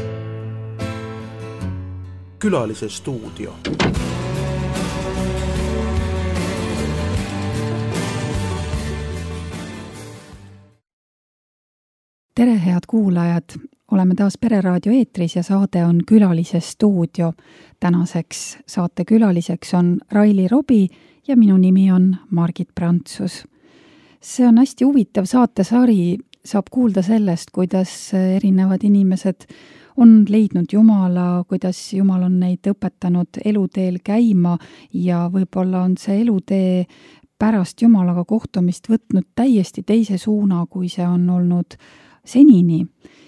Külalise stuudio. Tere, head kuulajad! Oleme taas Pereraadio eetris ja saade on Külalise stuudio. Tänaseks saate külaliseks on Raili Robi ja minu nimi on Margit Prantsus. See on hästi huvitav saatesari, saab kuulda sellest, kuidas erinevad inimesed on leidnud Jumala, kuidas Jumal on neid õpetanud eluteel käima ja võib-olla on see elutee pärast Jumalaga kohtumist võtnud täiesti teise suuna, kui see on olnud senini.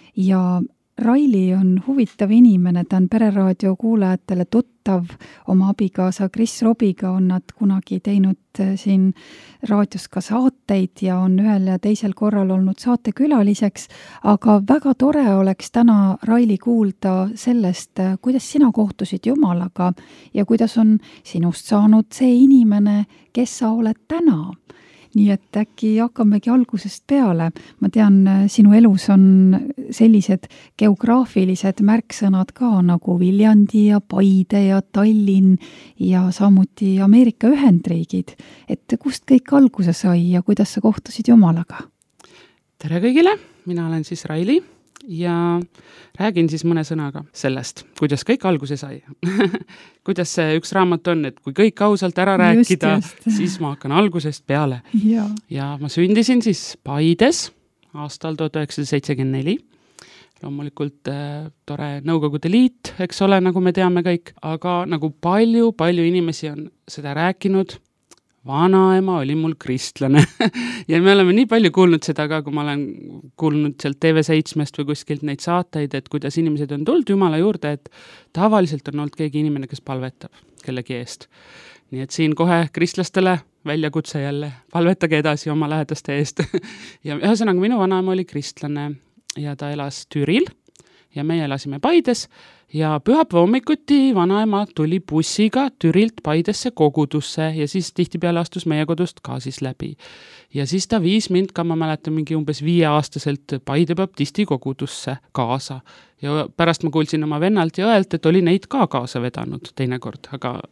Ja Raili on huvitav inimene, ta on Pereraadio kuulajatele tuttav, oma abikaasa Kris Robiga on nad kunagi teinud siin raadios ka saateid ja on ühel ja teisel korral olnud saatekülaliseks, aga väga tore oleks täna Raili kuulda sellest, kuidas sina kohtusid Jumalaga ja kuidas on sinust saanud see inimene, kes sa oled täna. Nii et äkki hakkamegi algusest peale. Ma tean, sinu elus on sellised geograafilised märksõnad ka nagu Viljandi ja Paide ja Tallinn ja samuti Ameerika Ühendriigid. Et kust kõik alguse sai ja kuidas sa kohtusid Jumalaga? Tere kõigile, mina olen siis Raili ja räägin siis mõne sõnaga sellest, kuidas kõik alguse sai. Kuidas see üks raamat on, et kui kõik ausalt ära rääkida, siis ma hakkan algusest peale. Ja ma sündisin siis Paides aastal 1974. Loomulikult tore Nõukogude Liit, eks ole, nagu me teame kõik, aga nagu palju inimesi on seda rääkinud. Vanaema oli mul kristlane ja me oleme nii palju kuulnud seda ka, kui ma olen kuulnud sealt TV7-st või kuskilt neid saateid, et kuidas inimesed on tulnud Jumala juurde, et tavaliselt on olnud keegi inimene, kes palvetab kellegi eest. Nii et siin kohe kristlastele väljakutse jälle, palvetage edasi oma lähedaste eest. Ja ühesõnaga minu vanaema oli kristlane ja ta elas Türil ja meie elasime Paides. Ja pühapäeva hommikuti vanaema tuli bussiga Türilt Paidesse kogudusse ja siis tihtipeale astus meie kodust ka siis läbi. Ja siis ta viis mind ka, ma mäletan, mingi umbes 5-aastaselt Paide baptisti kogudusse kaasa. Ja pärast ma kuulsin oma vennalt ja õelt, et oli neid ka kaasa vedanud teinekord.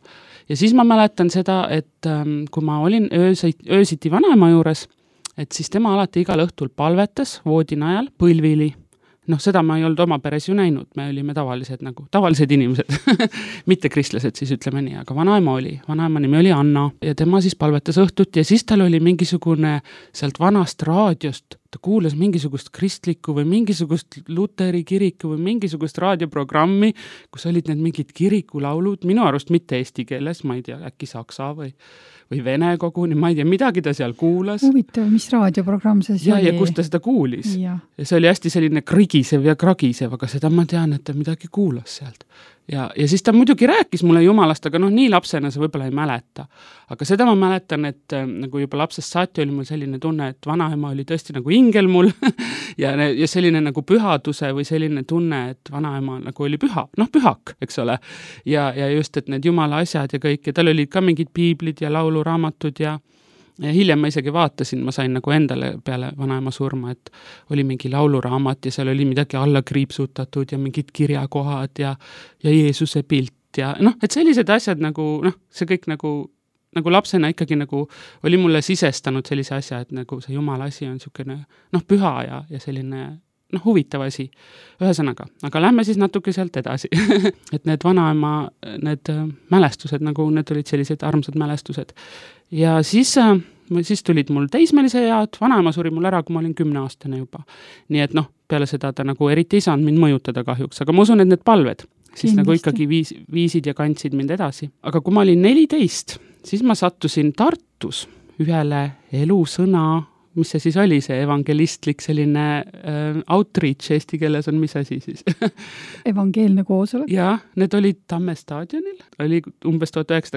Ja siis ma mäletan seda, et kui ma olin öösiti vanaema juures, et siis tema alati igal õhtul palvetas voodinajal põlvili. Seda ma ei olnud oma peres ju näinud, me olime tavalised inimesed, mitte kristlased siis ütleme nii, aga vanaema nimi oli Anna ja tema siis palvetas õhtut ja siis tal oli mingisugune sealt vanast raadiost, ta kuulas mingisugust kristlikku või mingisugust Luteri kiriku või mingisugust raadioprogrammi, kus olid need mingid kirikulaulud, minu arust mitte eesti keeles, ma ei tea, äkki saksa või vene koguni, ma ei tea, midagi ta seal kuulas. Huvitav, mis raadioprogramm see oli? Ja kus ta seda kuulis. Ja see oli hästi selline krigisev ja kragisev, aga seda ma tean, et ta midagi kuulas sealt. Ja siis ta muidugi rääkis mulle Jumalast, aga nii lapsena see võib-olla ei mäleta. Aga seda ma mäletan, et nagu juba lapsest saati oli mul selline tunne, et vanaema oli tõesti nagu ingel mul ja selline nagu pühaduse või selline tunne, et vanaema nagu oli pühak, eks ole. Ja just, et need Jumala asjad ja kõik, ja tal olid ka mingid piiblid ja lauluraamatud ja hiljem ma isegi vaatasin, ma sain nagu endale peale vanaema surma, et oli mingi lauluraamat ja seal oli midagi alla kriipsutatud ja mingid kirjakohad ja Jeesuse pilt ja et sellised asjad nagu, see kõik nagu lapsena ikkagi nagu oli mulle sisestanud sellise asja, et nagu see Jumala asi on niisugune püha ja selline huvitav asi. Ühesõnaga, aga lähme siis natuke sealt edasi. Et need vanaema, need mälestused, nagu need olid sellised armsad mälestused. Ja siis tulid mul teismelise ead, vanaema suri mul ära, kui ma olin 10-aastane juba. Nii et peale seda ta nagu eriti ei saanud mind mõjutada kahjuks, aga ma usun, et need palved siis nagu ikkagi viisid ja kandsid mind edasi. Aga kui ma olin 14, siis ma sattusin Tartus ühele elusõna, mis see siis oli, see evangelistlik selline outreach eesti keeles on, mis asi siis? Evangeelne koosolek? Ja, need olid Tamme staadionil, oli umbes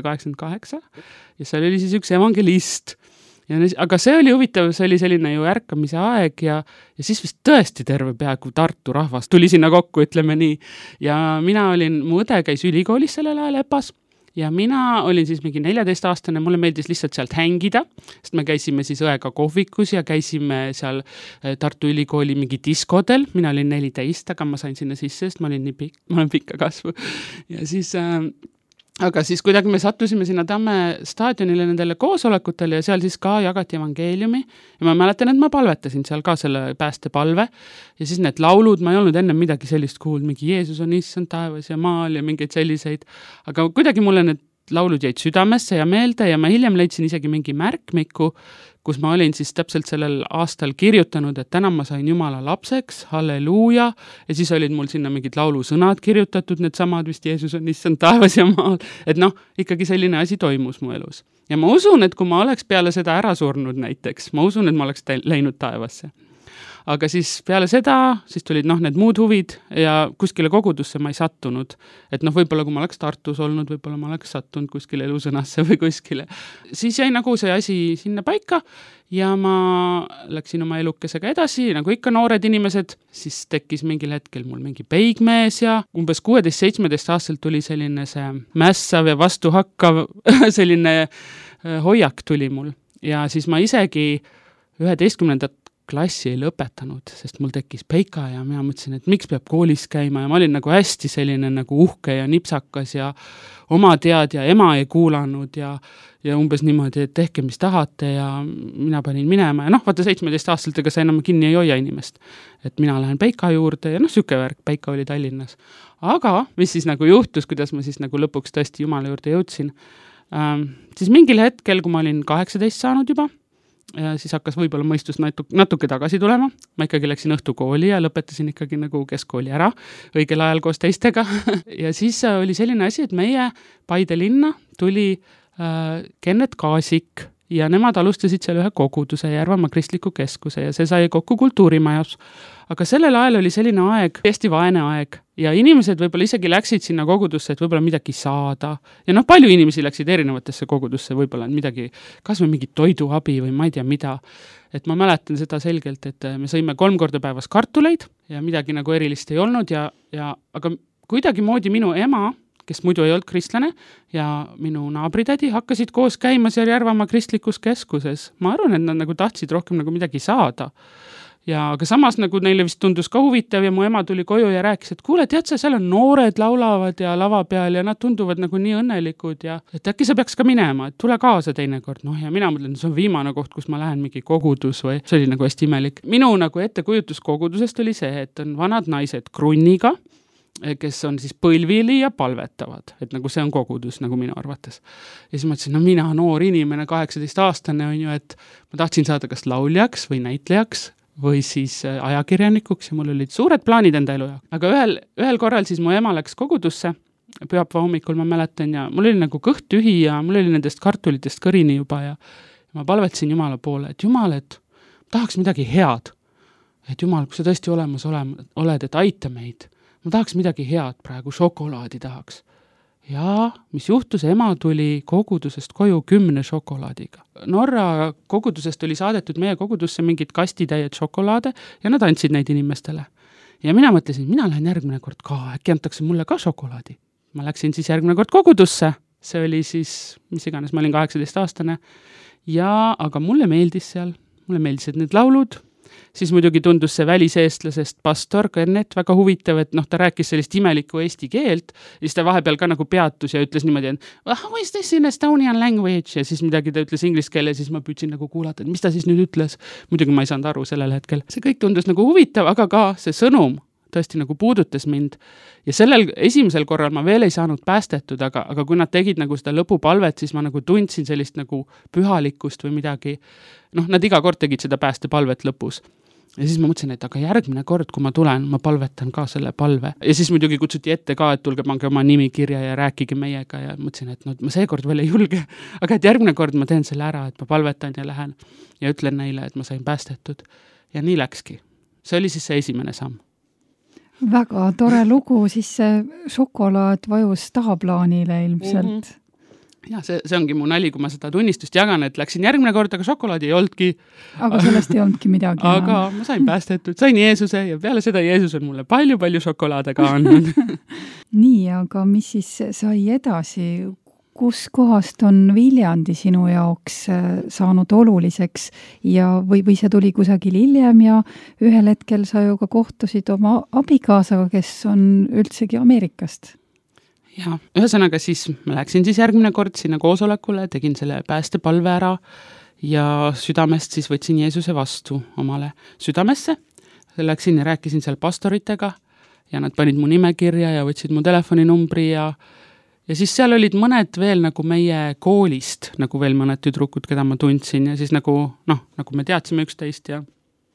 1988 ja seal oli siis üks evangelist. Aga see oli huvitav, see oli selline ju ärkamise aeg ja siis vist tõesti terve peaaegu Tartu rahvas tuli sinna kokku, ütleme nii. Ja mu õde käis ülikoolis sellel ajal EPAs ja mina olin siis mingi 14-aastane, mulle meeldis lihtsalt sealt hängida, sest me käisime siis õega kohvikus ja käisime seal Tartu Ülikooli mingi diskodel, mina olin 14, aga ma sain sinna sisse, sest ma olen pikka kasvu. Ja siis aga siis kuidagi me sattusime sinna Tamme staadionile nendele koosolekutele ja seal siis ka jagati evangeeliumi ja ma mäletan, et ma palvetasin seal ka selle päästepalve ja siis need laulud, ma ei olnud enne midagi sellist kuulnud, mingi Jeesus on issand taevas ja maal ja mingeid selliseid, aga kuidagi mulle need laulud jäid südamesse ja meelde ja ma hiljem leidsin isegi mingi märkmiku, kus ma olin siis täpselt sellel aastal kirjutanud, et täna ma sain Jumala lapseks, halleluuja, ja siis olid mul sinna mingid laulusõnad kirjutatud, need samad vist Jeesus on issand taevas ja maal, et ikkagi selline asi toimus mu elus. Ja ma usun, et kui ma oleks peale seda ära surnud näiteks, ma usun, et ma oleks läinud taevasse. Aga siis peale seda, siis tulid need muud huvid ja kuskile kogudusse ma ei sattunud. Et võib-olla kui ma oleks Tartus olnud, võib-olla ma oleks sattunud kuskile Elusõnasse või kuskile. Siis jäi nagu see asi sinna paika ja ma läksin oma elukesega edasi, nagu ikka noored inimesed, siis tekkis mingil hetkel mul mingi peigmees ja umbes 16-17 aastalt tuli selline see mässav ja vastuhakkav selline hoiak tuli mul. Ja siis ma isegi 11. klassi ei lõpetanud, sest mul tekkis peika ja mina mõtlesin, et miks peab koolis käima ja ma olin nagu hästi selline nagu uhke ja nipsakas ja oma tead ja ema ei kuulanud ja umbes niimoodi, et tehke mis tahate ja mina panin minema ja vaata 17 aastalt, ega sa enam kinni ei hoia inimest. Et mina lähen peika juurde ja süke värk, peika oli Tallinnas. Aga mis siis nagu juhtus, kuidas ma siis nagu lõpuks tõesti Jumala juurde jõudsin, siis mingil hetkel, kui ma olin 18 saanud juba, ja siis hakkas võib-olla mõistus natuke tagasi tulema. Ma ikkagi läksin õhtukooli ja lõpetasin ikkagi nagu keskkooli ära õigel ajal koos teistega. Ja siis oli selline asi, et meie Paide linna tuli Kennet Kaasik ja nemad alustasid seal ühe koguduse Järvamaa kristliku keskuse ja see sai kokku kultuurimajas. Aga sellel ajal oli selline aeg, hästi vaene aeg ja inimesed võib-olla isegi läksid sinna kogudusse, et võib-olla midagi saada. Ja palju inimesi läksid erinevatesse kogudusse, võib-olla midagi, kas või mingit toiduabi või ma ei tea mida. Et ma mäletan seda selgelt, et me sõime 3 korda päevas kartuleid ja midagi nagu erilist ei olnud aga kuidagi moodi minu ema, kes muidu ei olnud kristlane ja minu naabritädi hakkasid koos käima seal Järvamaa kristlikus keskuses. Ma arvan, et nad nagu tahtsid rohkem nagu midagi saada. Aga samas nagu neile vist tundus ka huvitav ja mu ema tuli koju ja rääkis, et kuule, tead sa, seal on noored laulavad ja lava peal ja nad tunduvad nagu nii õnnelikud ja et äkki sa peaks ka minema, et tule kaasa teinekord. Ja mina mõtlen, see on viimane koht, kus ma lähen mingi kogudus või see oli nagu hästi imelik. Minu nagu ettekujutus kogudusest oli see, et on vanad naised krunniga, kes on siis põlvili ja palvetavad, et nagu see on kogudus nagu minu arvates. Ja siis ma ütlesin, mina noor inimene, 18-aastane on ju, et ma tahtsin saada kas lauljaks või näitlejaks või siis ajakirjanikuks ja mul olid suured plaanid enda elu. Aga ühel korral siis mu ema läks kogudusse, pühapäeva hommikul ma mäletan ja mul oli nagu kõht tühi ja mul oli nendest kartulitest kõrini juba ja ma palvetasin Jumala poole, et Jumal, et tahaks midagi head. Et Jumal, kui sa tõesti olemas oled, et aita meid. Ma tahaks midagi head praegu, šokolaadi tahaks. Ja mis juhtus, ema tuli kogudusest koju 10 šokolaadiga. Norra kogudusest oli saadetud meie kogudusse mingid kastitäied šokolaade ja nad andsid neid inimestele. Ja mina mõtlesin, mina lähen järgmine kord ka, äkki antakse mulle ka šokolaadi. Ma läksin siis järgmine kord kogudusse, see oli siis, mis iganes, ma olin 18-aastane aga mulle meeldis seal, mulle meeldisid need laulud. Siis muidugi tundus see väliseestlasest pastor Kennet väga huvitav, et ta rääkis sellist imelikku eesti keelt ja siis ta vahepeal ka nagu peatus ja ütles niimoodi, et how is this in Estonian language ja siis midagi ta ütles inglise keele ja siis ma püüdsin nagu kuulata, et mis ta siis nüüd ütles. Muidugi ma ei saanud aru sellel hetkel. See kõik tundus nagu huvitav, aga ka see sõnum tõesti nagu puudutas mind ja sellel esimesel korral ma veel ei saanud päästetud, aga kui nad tegid nagu seda lõpupalvet, siis ma nagu tundsin sellist nagu pühalikkust või midagi. Nad iga kord tegid seda päästepalvet lõpus. Ja siis ma mõtlesin, et aga järgmine kord, kui ma tulen, ma palvetan ka selle palve. Ja siis muidugi kutsuti ette ka, et tulge pange oma nimi kirja ja rääkige meiega ja mõtlesin, et ma seekord veel ei julge. Aga et järgmine kord ma teen selle ära, et ma palvetan ja lähen ja ütlen neile, et ma sain päästetud. Ja nii läkski. See oli siis see esimene samm. Väga tore lugu, siis see šokolaad vajus tahaplaanile ilmselt. Ja see ongi mu nali, kui ma seda tunnistust jagan, et läksin järgmine kord, aga šokolaadi ei oldki. Aga sellest ei olnudki midagi. Aga ma sain päästetud, sain Jeesuse ja peale seda Jeesus on mulle palju šokolaade ka andnud. Nii, aga mis siis sai edasi? kus kohast on Viljandi sinu jaoks saanud oluliseks ja või see tuli kusagil hiljem ja ühel hetkel sa ju ka kohtusid oma abikaasaga, kes on üldsegi Ameerikast? Ja, ühesõnaga siis ma läksin siis järgmine kord sinna koosolekule, tegin selle päästepalve ära ja südamest siis võtsin Jeesuse vastu omale südamesse. Läksin ja rääkisin seal pastoritega ja nad panid mu nimekirja ja võtsid mu telefoninumbri ja siis seal olid mõned veel nagu meie koolist, nagu veel mõned tüdrukud, keda ma tundsin ja siis nagu me teadsime üksteist ja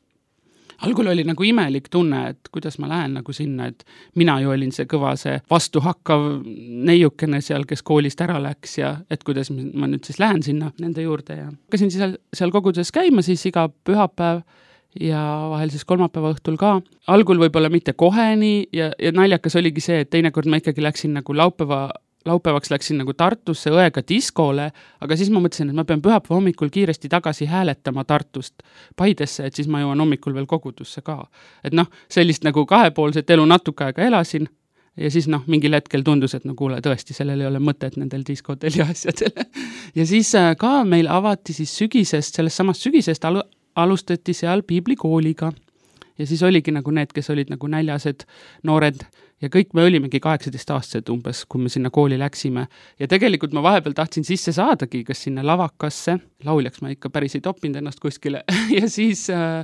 algul oli nagu imelik tunne, et kuidas ma lähen nagu sinna, et mina ju olin see kõva, see vastuhakkav neiukene seal, kes koolist ära läks ja et kuidas ma nüüd siis lähen sinna nende juurde ja hakkasin seal koguduses käima siis iga pühapäev ja vahel siis kolmapäeva õhtul ka. Algul võib-olla mitte koheni ja naljakas oligi see, et teinekord ma ikkagi läksin nagu laupäevaks läksin nagu Tartusse õega diskole, aga siis ma mõtlesin, et ma pean pühapäeva hommikul kiiresti tagasi hääletama Tartust Paidesse, et siis ma jõuan hommikul veel kogudusse ka. Et sellist nagu kahepoolset elu natuke aega elasin ja siis mingil hetkel tundus, et kuule, tõesti, sellel ei ole mõtet nendel diskodel ja asjadel. Ja siis ka meil avati siis sellest samast sügisest alustati seal piiblikooliga ja siis oligi nagu need, kes olid nagu näljased noored ja kõik me olimegi 18-aastased umbes, kui me sinna kooli läksime. Ja tegelikult ma vahepeal tahtsin sisse saadagi, kas sinna lavakasse, lauljaks ma ikka päris ei toppinud ennast kuskile ja siis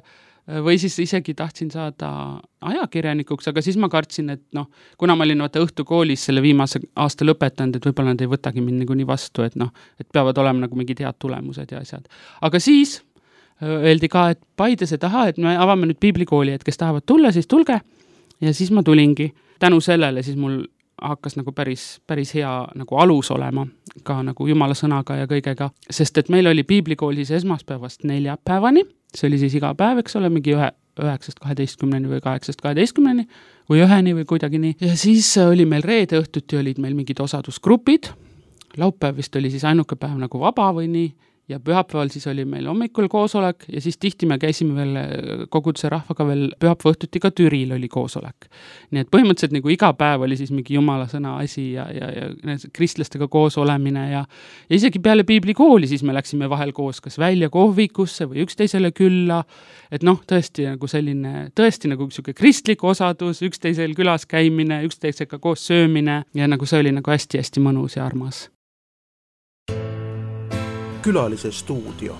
või siis isegi tahtsin saada ajakirjanikuks, aga siis ma kartsin, et kuna ma olin õhtukoolis selle viimase aasta lõpetanud, et võib-olla nad ei võtagi mind nii vastu, et peavad olema nagu mingid head tulemused ja asjad. Aga siis öeldi ka, et Paidese taha, et me avame nüüd piiblikooli, et kes tahavad tulla, siis tulge. Ja siis ma tulingi. Tänu sellele siis mul hakkas nagu päris hea nagu alus olema ka nagu Jumala sõnaga ja kõigega, sest et meil oli piiblikool siis esmaspäevast neljapäevani, see oli siis iga päev, eks ole, mingi 9-12 või 8-12 või 1 või kuidagi nii. Ja siis oli meil reede õhtuti olid meil mingid osadusgrupid, laupäev vist oli siis ainuke päev nagu vaba või nii, ja pühapäeval siis oli meil hommikul koosolek ja siis tihti me käisime veel koguduse rahvaga veel pühapäeva õhtuti ka Türil oli koosolek. Nii et põhimõtteliselt nagu iga päev oli siis mingi Jumala sõna asi ja kristlastega koos olemine ja isegi peale piiblikooli siis me läksime vahel koos kas välja kohvikusse või üksteisele külla, et tõesti nagu selline, tõesti nagu selline kristlik osadus, üksteisel külas käimine, üksteisega koos söömine ja nagu see oli nagu hästi-hästi mõnus ja armas. Külalise stuudio.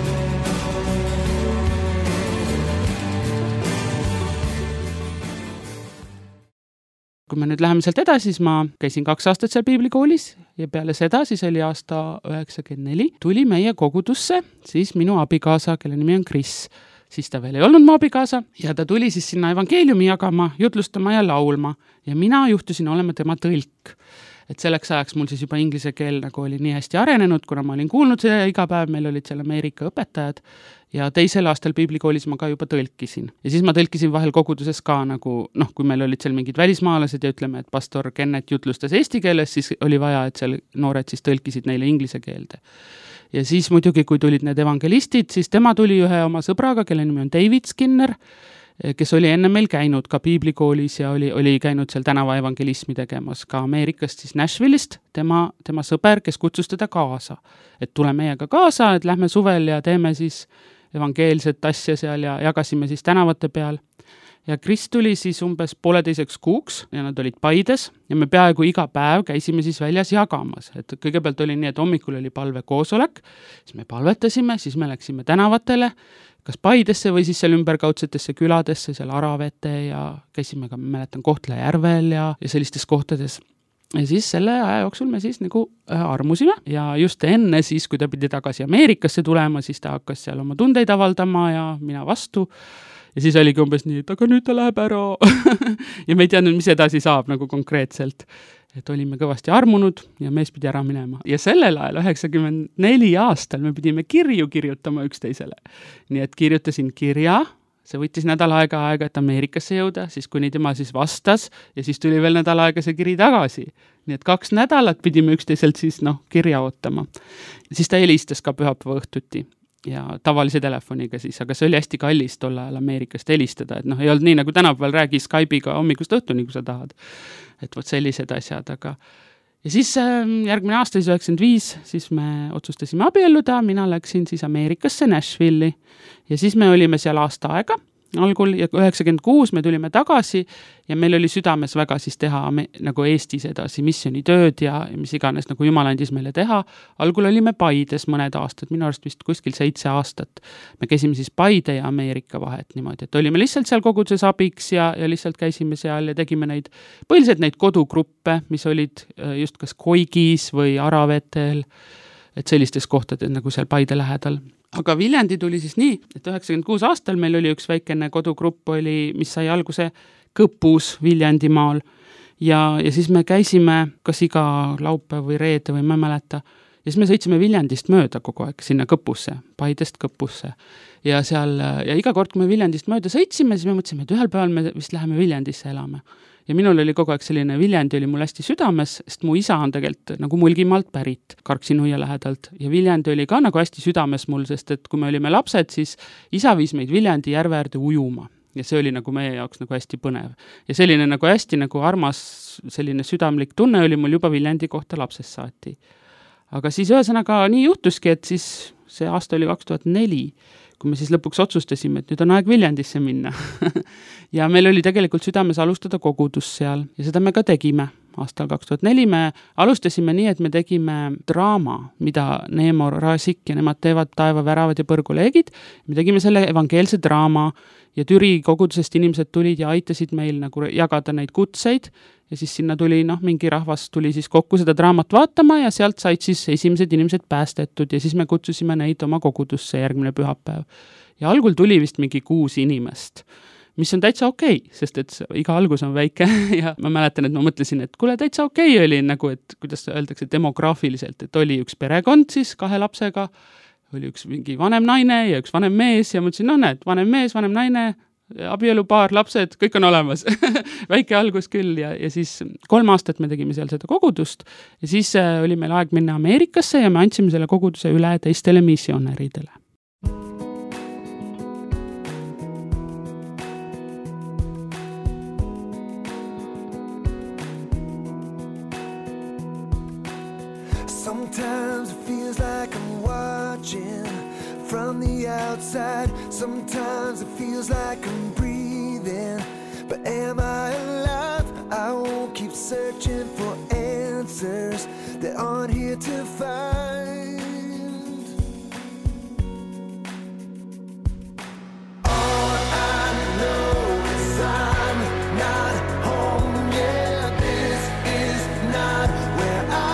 Kui me nüüd läheme sealt edasi, siis ma käisin 2 aastat seal piiblikoolis ja peale seda siis oli aasta 94. Tuli meie kogudusse siis minu abikaasa, kelle nimi on Kris. Siis ta veel ei olnud mu abikaasa ja ta tuli siis sinna evangeeliumi jagama, jutlustama ja laulma ja mina juhtusin olema tema tõlk. Et selleks ajaks mul siis juba inglise keel nagu oli nii hästi arenenud, kuna ma olin kuulnud seda iga päev, meil olid seal Ameerika õpetajad ja teisel aastal piiblikoolis ma ka juba tõlkisin. Ja siis ma tõlkisin vahel koguduses ka nagu, kui meil olid seal mingid välismaalased ja ütleme, et pastor Kennet jutlustas eesti keeles, siis oli vaja, et seal noored siis tõlkisid neile inglise keelde. Ja siis muidugi, kui tulid need evangelistid, siis tema tuli ühe oma sõbraga, kelle nimi on David Skinner, kes oli enne meil käinud ka piiblikoolis ja oli käinud seal tänava evangelismi tegemas ka Ameerikast, siis Nashville'ist, tema sõber, kes kutsus teda kaasa. Et tule meiega kaasa, et lähme suvel ja teeme siis evangeelset asja seal ja jagasime siis tänavate peal. Ja Kris tuli siis umbes 1,5 kuuks ja nad olid Paides ja me peaaegu iga päev käisime siis väljas jagamas. Et kõigepealt oli nii, et hommikul oli palvekoosolek, siis me palvetasime, siis me läksime tänavatele, kas Paidesse või siis seal ümberkaudsetesse küladesse, seal Aravete ja käisime ka, mäletan, Kohtla-Järvel ja sellistes kohtades. Ja siis selle aja jooksul me siis nagu armusime ja just enne siis, kui ta pidi tagasi Ameerikasse tulema, siis ta hakkas seal oma tundeid avaldama ja mina vastu. Ja siis oligi umbes nii, et aga nüüd ta läheb ära ja me ei teadnud, mis edasi saab nagu konkreetselt. Et olime kõvasti armunud ja mees pidi ära minema. Ja sellel ajal, 94 aastal, me pidime kirju kirjutama üksteisele. Nii et kirjutasin kirja, see võttis nädal aega, et Ameerikasse jõuda, siis kuni tema siis vastas ja siis tuli veel nädal aega see kiri tagasi. Nii et 2 nädalat pidime üksteiselt siis kirja ootama. Siis ta helistas ka pühapäeva õhtuti ja tavalise telefoniga siis, aga see oli hästi kallis tol ajal Ameerikast helistada, et ei olnud nii, nagu tänapäeval räägi Skype'iga hommikust õhtuni, kui sa tahad. Et võt sellised asjad, aga Ja siis järgmine aasta, siis 95, siis me otsustasime abielluda, mina läksin siis Ameerikasse Nashville'i ja siis me olime seal aasta aega algul ja 96 me tulime tagasi ja meil oli südames väga siis teha nagu Eestis edasi missioonitööd ja mis iganes nagu Jumal andis meile teha. Algul olime Paides mõned aastad, minu arust vist kuskil 7 aastat. Me käisime siis Paide ja Ameerika vahet niimoodi, et olime lihtsalt seal koguduses abiks ja lihtsalt käisime seal ja tegime põhiliselt neid kodugruppe, mis olid just kas Koigis või Aravetel, et sellistes kohtades nagu seal Paide lähedal. Aga Viljandi tuli siis nii, et 96 aastal meil oli üks väikene kodugrupp, mis sai alguse Kõpus Viljandimaal ja siis me käisime kas iga laupäev või reede või ma ei mäleta ja siis me sõitsime Viljandist mööda kogu aeg sinna Kõpusse, Paidest Kõpusse ja iga kord, kui me Viljandist mööda sõitsime, siis me mõtlesime, et ühel päeval me vist läheme Viljandisse elama. Ja minul oli kogu aeg selline Viljandi oli mul hästi südames, sest mu isa on tegelikult nagu Mulgimaalt pärit, Karksi-Nuia lähedalt ja Viljandi oli ka nagu hästi südames mul, sest et kui me olime lapsed, siis isa viis meid Viljandi järve äärde ujuma ja see oli nagu meie jaoks nagu hästi põnev. Ja selline nagu hästi nagu armas selline südamlik tunne oli mul juba Viljandi kohta lapsest saati. Aga siis ühesõnaga nii juhtuski, et siis see aasta oli 2004, kui me siis lõpuks otsustasime, et nüüd on aeg Viljandisse minna. Ja meil oli tegelikult südames alustada kogudus seal ja seda me ka tegime. Aastal 2004 me alustasime nii, et me tegime draama, mida Neemo Rasik ja nemad teevad Taeva väravad ja põrguleegid. Me tegime selle evangeelse draama ja Türi kogudusest inimesed tulid ja aitasid meil nagu jagada neid kutseid ja siis sinna tuli mingi rahvas tuli siis kokku seda draamat vaatama ja sealt said siis esimesed inimesed päästetud ja siis me kutsusime neid oma kogudusse järgmine pühapäev. Ja algul tuli vist mingi 6 inimest, mis on täitsa okei, sest et iga algus on väike ja ma mäletan, et ma mõtlesin, et kuule, täitsa okei oli nagu, et kuidas öeldakse demograafiliselt, et oli üks perekond siis 2 lapsega, oli üks mingi vanem naine ja üks vanem mees ja mõtlesin, näed, vanem mees, vanem naine, abielupaar, lapsed, kõik on olemas. Väike algus küll ja siis 3 aastat me tegime seal seda kogudust ja siis oli meil aeg minna Ameerikasse ja me andsime selle koguduse üle teistele missionäridele. Sometimes it feels like I'm watching from the outside. Sometimes it feels like I'm breathing. But am I alive? I won't keep searching for answers that aren't here to find. All I know is I'm not home yet. This is not where I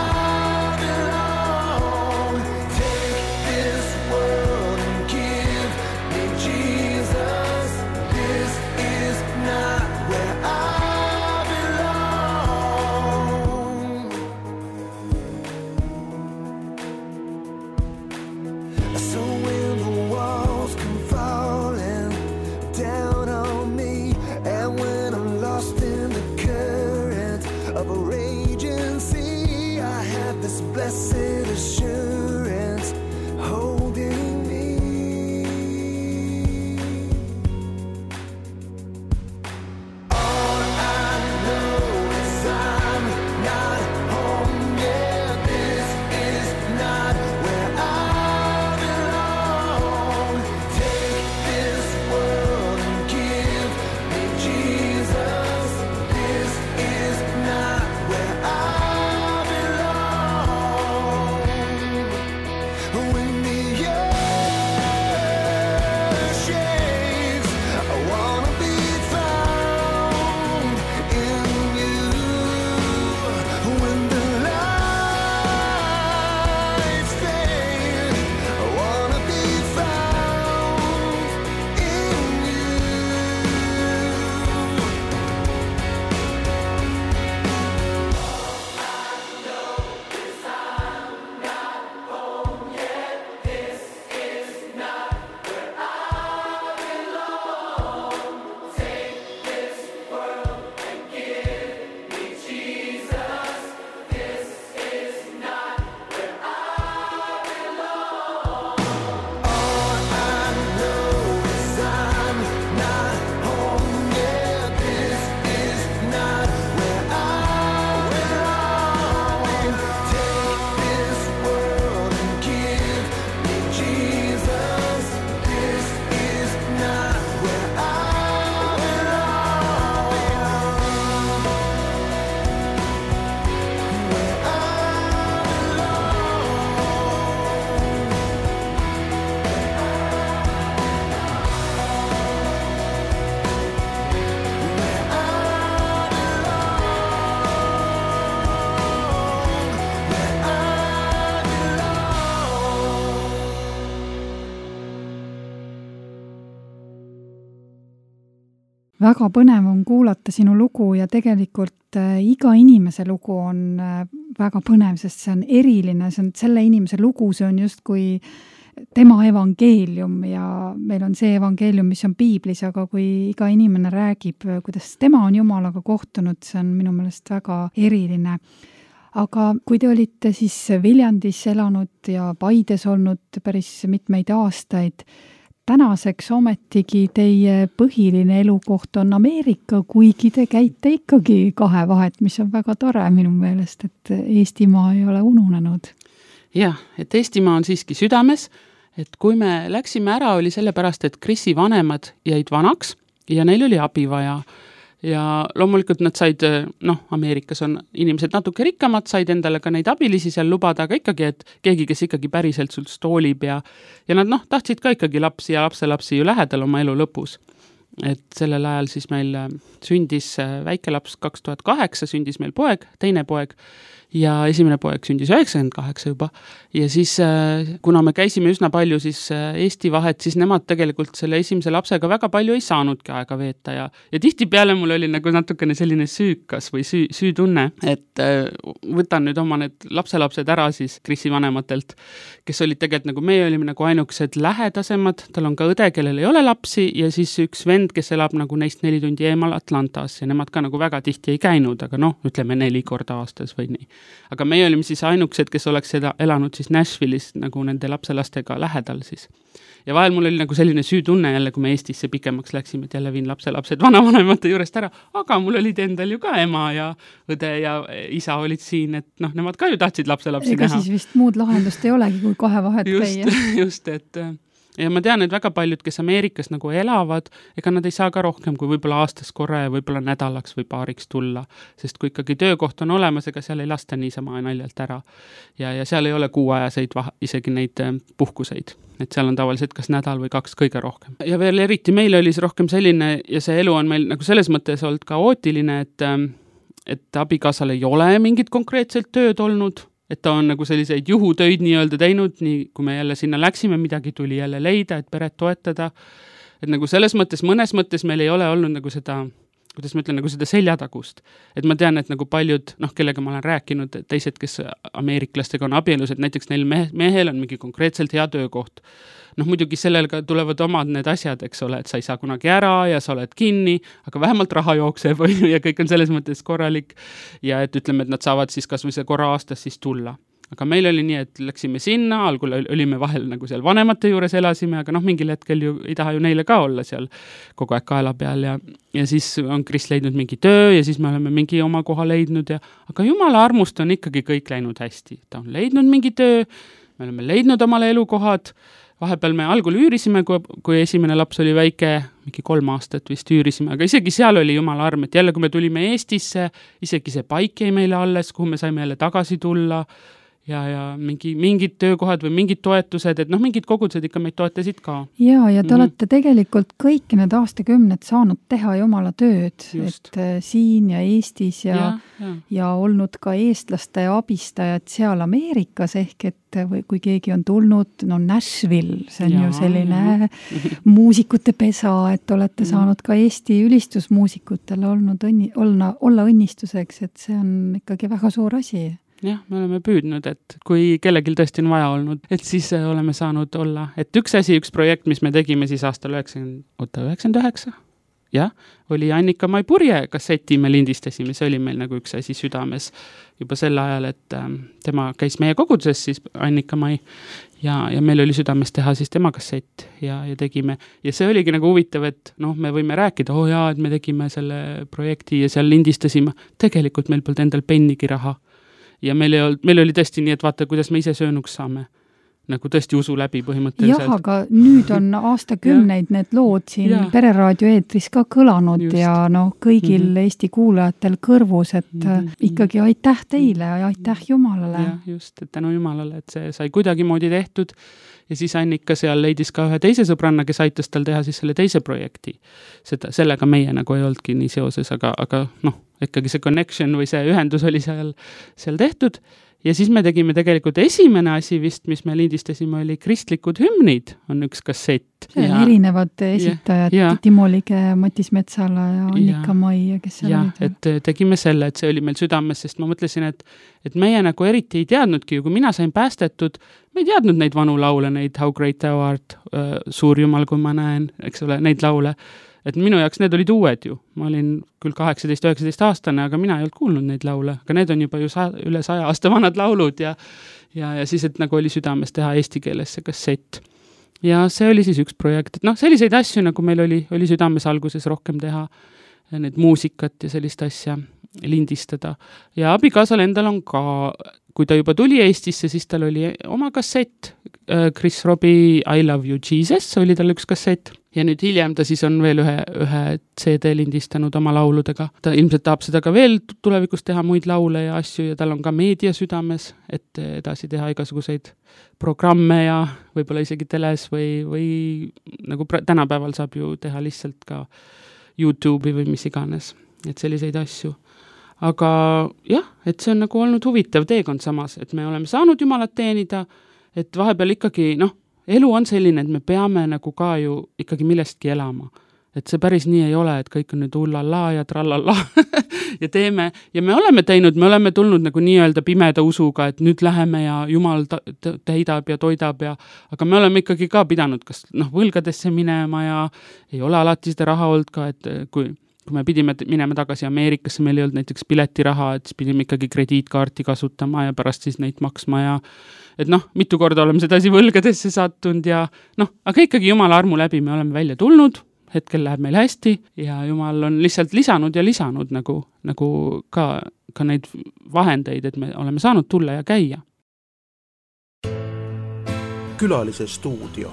blessed assurance holding me. All I know is I'm not home yet. This is not where I belong. Take this world and give me Jesus. This is not where I belong. Väga põnev on kuulata sinu lugu ja tegelikult iga inimese lugu on väga põnev, sest see on eriline, see on selle inimese lugu, see on justkui tema evangeelium ja meil on see evangeelium, mis on piiblis, aga kui iga inimene räägib, kuidas tema on Jumalaga kohtunud, see on minu meelest väga eriline. Aga kui te olite siis Viljandis elanud ja Paides olnud päris mitmeid aastaid, tänaseks ometigi teie põhiline elukoht on Ameerika, kuigi te käite ikkagi kahe vahet, mis on väga tore minu meelest, et Eestimaa ei ole ununenud. Jah, et Eestimaa on siiski südames, et kui me läksime ära, oli sellepärast, et Krisi vanemad jäid vanaks ja neil oli abi vaja. Ja loomulikult nad said, Ameerikas on inimesed natuke rikkamad, said endale ka neid abilisi seal lubada, aga ikkagi, et keegi, kes ikkagi päriselt sul stoolib ja nad tahtsid ka ikkagi lapsi ja lapselapsi ju lähedal oma elu lõpus. Et sellel ajal siis meil sündis väike laps 2008, sündis meil poeg, teine poeg ja esimene poeg sündis 98 juba. Ja siis, kuna me käisime üsna palju siis Eesti vahet, siis nemad tegelikult selle esimese lapsega väga palju ei saanudki aega veeta ja tihtipeale mul oli nagu natukene selline süükas või süütunne, et võtan nüüd oma need lapselapsed ära siis Krisi vanematelt, kes olid tegelikult nagu meie olime nagu ainukesed lähedasemad, tal on ka õde, kellel ei ole lapsi ja siis üks vend, kes elab nagu neist 4 tundi eemal Atlantas ja nemad ka nagu väga tihti ei käinud, aga ütleme 4 korda aastas või nii. Aga meie olime siis ainukesed, kes oleks elanud siis Nashville'is nagu nende lapselastega lähedal siis. Ja vahel mul oli nagu selline süütunne jälle, kui me Eestisse pikemaks läksime, et jälle viin lapselapsed vanavanemate juurest ära, aga mul olid endal ju ka ema ja õde ja isa olid siin, et nemad ka ju tahtsid lapselapsi näha. Ega siis vist muud lahendust ei olegi, kui kohe vahet käia. Just, et ja ma tean, et väga paljud, kes Ameerikas nagu elavad, ega nad ei saa ka rohkem kui võib-olla aastas korra ja võib-olla nädalaks või paariks tulla, sest kui ikkagi töökoht on olemas, ega seal ei lasta niisama naljalt ära ja seal ei ole kuuajaseid isegi neid puhkuseid, et seal on tavaliselt kas nädal või 2 kõige rohkem. Ja veel eriti meil oli see rohkem selline ja see elu on meil nagu selles mõttes olnud kaootiline, et abikaasal ei ole mingit konkreetselt tööd olnud, et ta on nagu selliseid juhutöid nii-öelda teinud, nii kui me jälle sinna läksime, midagi tuli jälle leida, et peret toetada. Et nagu selles mõttes, mõnes mõttes meil ei ole olnud nagu seda, kuidas ma ütlen, nagu seda seljatagust. Et ma tean, et nagu paljud, kellega ma olen rääkinud, teised, kes ameeriklastega on abielus, et näiteks neil mehel on mingi konkreetselt hea töökoht. Muidugi sellega tulevad omad need asjad, eks ole, et sa ei saa kunagi ära ja sa oled kinni, aga vähemalt raha jookseb ja kõik on selles mõttes korralik ja et ütleme, et nad saavad siis kas või see korra aastas siis tulla. Aga meil oli nii, et läksime sinna, algul olime vahel nagu seal vanemate juures elasime, aga mingil hetkel ju ei taha ju neile ka olla seal kogu aeg kaela peal ja siis on Kris leidnud mingi töö ja siis me oleme mingi oma koha leidnud aga Jumala armust on ikkagi kõik läinud hästi. Ta on leidnud mingi töö, me oleme leidnud omale elukohad, vahepeal me algul üürisime, kui esimene laps oli väike, mingi 3 aastat vist üürisime, aga isegi seal oli Jumala arm, et jälle kui me tulime Eestisse, isegi see paik jäi meile alles, kuhu me saime jälle tagasi tulla ja mingid töökohad või mingid toetused, et mingid kogudused ikka meid toetasid ka. Ja te olete tegelikult kõik need aastakümned saanud teha Jumala tööd, just. Et siin ja Eestis ja olnud ka eestlaste abistajad seal Ameerikas, ehk et või kui keegi on tulnud, Nashville, see on ju selline muusikute pesa, et olete saanud ka Eesti ülistusmuusikutele olla õnnistuseks, et see on ikkagi väga suur asi. Jah, me oleme püüdnud, et kui kellelgi tõesti on vaja olnud, et siis oleme saanud olla. Et üks projekt, mis me tegime siis aastal 99, oli Annika Mai purje kasseti me lindistasime, see oli meil nagu üks asi südames juba sel ajal, et tema käis meie koguduses siis Annika Mai ja meil oli südames teha siis tema kassett ja tegime. Ja see oligi nagu huvitav, et me võime rääkida, et me tegime selle projekti ja seal lindistasime. Tegelikult meil polnud endal pennigi raha. Ja meil oli tõesti nii, et vaata, kuidas me ise söönuks saame. Nagu tõesti usu läbi põhimõtteliselt. Jah, aga nüüd on aastakümneid need lood siin Pereraadio eetris ka kõlanud just. Ja kõigil Eesti kuulajatel kõrvus, et ikkagi aitäh teile ja aitäh Jumalale. Ja just, et tänu Jumalale, et see sai kuidagimoodi tehtud. Ja siis Annika seal leidis ka ühe teise sõbranna, kes aitas tal teha siis selle teise projekti. Sellega meie nagu ei oldki nii seoses, aga ikkagi see connection või see ühendus oli seal tehtud ja siis me tegime tegelikult esimene asi vist, mis me lindistasime, oli kristlikud hümnid, on üks kassett. Erinevad esitajad, Timo Lige, Matis Metsala ja Annika Mai ja kes seal olid. Et tegime selle, et see oli meil südames, sest ma mõtlesin, et meie nagu eriti ei teadnudki, kui mina sain päästetud, me ei teadnud neid vanu laule, neid How Great Thou Art, Suur Jumal, kui ma näen, eks ole, neid laule. Et minu jaoks need olid uued ju. Ma olin küll 18-19 aastane, aga mina ei olnud kuulnud neid laule. Aga need on juba ju üle 100 aasta vanad laulud ja siis, et nagu oli südames teha eesti keeles see kassett. Ja see oli siis üks projekt. Et selliseid asju, nagu meil oli südames alguses rohkem teha, need muusikat ja sellist asja lindistada. Ja abikaasal endal on ka, kui ta juba tuli Eestisse, siis tal oli oma kassett, Chris Robbie I Love You Jesus oli tal üks kassett. Ja nüüd hiljem ta siis on veel ühe CD lindistanud oma lauludega. Ta ilmselt tahab seda ka veel tulevikus teha muid laule ja asju ja tal on ka meedia südames, et edasi teha igasuguseid programme ja võib-olla isegi teles või nagu tänapäeval saab ju teha lihtsalt ka YouTube'i või mis iganes, et selliseid asju. Aga jah, et see on nagu olnud huvitav teekond samas, et me oleme saanud Jumalat teenida, et vahepeal ikkagi, elu on selline, et me peame nagu ka ju ikkagi millestki elama. Et see päris nii ei ole, et kõik on nüüd ullala ja trallala ja teeme. Ja me oleme tulnud nagu nii-öelda pimeda usuga, et nüüd läheme ja Jumal täidab ja toidab aga me oleme ikkagi ka pidanud kas võlgadesse minema ja ei ole alati seda raha olnud ka, et kui me pidime minema tagasi Ameerikasse, meil ei olnud näiteks piletiraha, et siis pidime ikkagi krediitkaarti kasutama ja pärast siis neid maksma ja et mitu korda oleme sedasi võlgadesse sattunud ja aga ikkagi Jumala armu läbi me oleme välja tulnud, hetkel läheb meil hästi ja Jumal on lihtsalt lisanud nagu ka neid vahendeid, et me oleme saanud tulla ja käia. Külalise stuudio.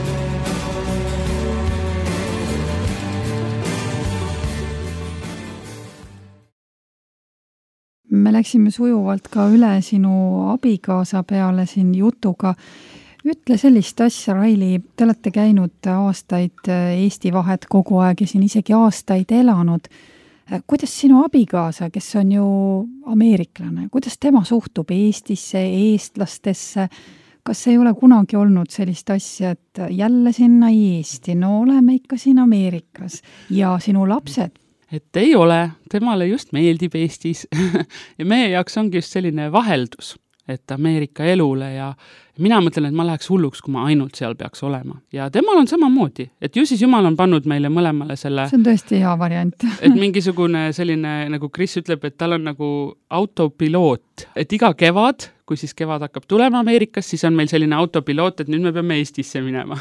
Me läksime sujuvalt ka üle sinu abikaasa peale siin jutuga. Ütle sellist asja, Raili, te olete käinud aastaid Eesti vahet kogu aeg ja siin isegi aastaid elanud. Kuidas sinu abikaasa, kes on ju ameeriklane, kuidas tema suhtub Eestisse, eestlastesse? Kas ei ole kunagi olnud sellist asja, et jälle sinna Eesti, oleme ikka siin Ameerikas ja sinu lapsed? Et ei ole, temale just meeldib Eestis ja meie jaoks ongi just selline vaheldus, et Ameerika elule ja mina mõtlen, et ma läheks hulluks, kui ma ainult seal peaks olema. Ja temal on samamoodi, et ju siis Jumal on pannud meile mõlemale selle... See on tõesti hea variant. et mingisugune selline, nagu Chris ütleb, et tal on nagu autopiloot, et iga kevad, kui siis kevad hakkab tulema Ameerikas, siis on meil selline autopiloot, et nüüd me peame Eestisse minema.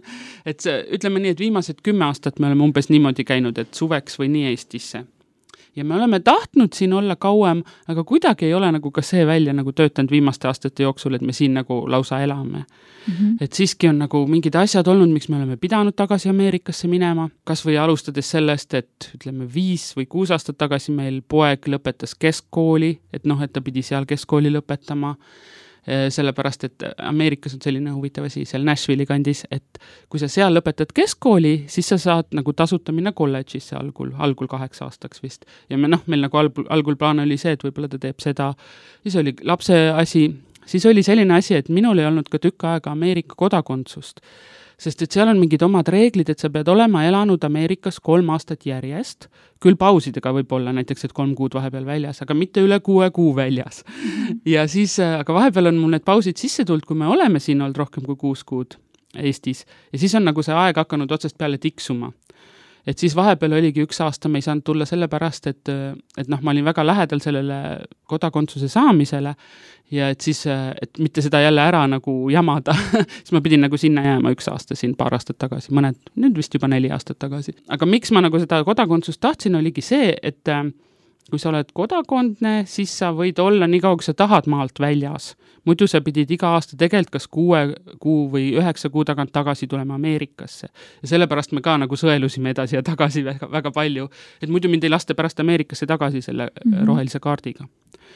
et ütleme nii, et viimased 10 aastat me oleme umbes niimoodi käinud, et suveks või nii Eestisse. Ja me oleme tahtnud siin olla kauem, aga kuidagi ei ole nagu ka see välja nagu töötanud viimaste aastate jooksul, et me siin nagu lausa elame. Et siiski on nagu mingid asjad olnud, miks me oleme pidanud tagasi Ameerikasse minema. Kas või alustades sellest, et ütleme 5 või 6 aastat tagasi meil poeg lõpetas keskkooli, et ta pidi seal keskkooli lõpetama. Sellepärast, et Ameerikas on selline huvitav asi seal Nashville'i kandis, et kui sa seal lõpetad keskkooli, siis sa saad nagu tasuta minna kolledžisse algul 8 aastaks vist. Ja meil nagu algul plaan oli see, et võib-olla ta teeb seda. Siis oli lapse asi, siis oli selline asi, et minul ei olnud ka tükk aega Ameerika kodakondsust. Sest et seal on mingid omad reeglid, et sa pead olema elanud Ameerikas 3 aastat järjest, küll pausidega võib-olla näiteks, et 3 kuud vahepeal väljas, aga mitte üle 6 kuu väljas. Ja siis, aga vahepeal on mul need pausid sisse tulnud, kui me oleme siin olnud rohkem kui 6 kuud Eestis. Ja siis on nagu see aeg hakanud otsast peale tiksuma. Et siis vahepeal oligi 1 aasta, me ei saanud tulla sellepärast, et ma olin väga lähedal sellele kodakondsuse saamisele ja et siis, et mitte seda jälle ära nagu jamada, siis ma pidin nagu sinna jääma 1 aasta siin paar aastat tagasi, nüüd vist juba 4 aastat tagasi. Aga miks ma nagu seda kodakondsust tahtsin, oligi see, et kui sa oled kodakondne, siis sa võid olla nii kaua, kui sa tahad maalt väljas. Muidu sa pidid iga aasta tegelikult kas 6 kuu või 9 kuu tagasi tulema Ameerikasse. Ja sellepärast me ka nagu sõelusime edasi ja tagasi väga, väga palju. Et muidu mind ei lasta pärast Ameerikasse tagasi selle rohelise kaardiga.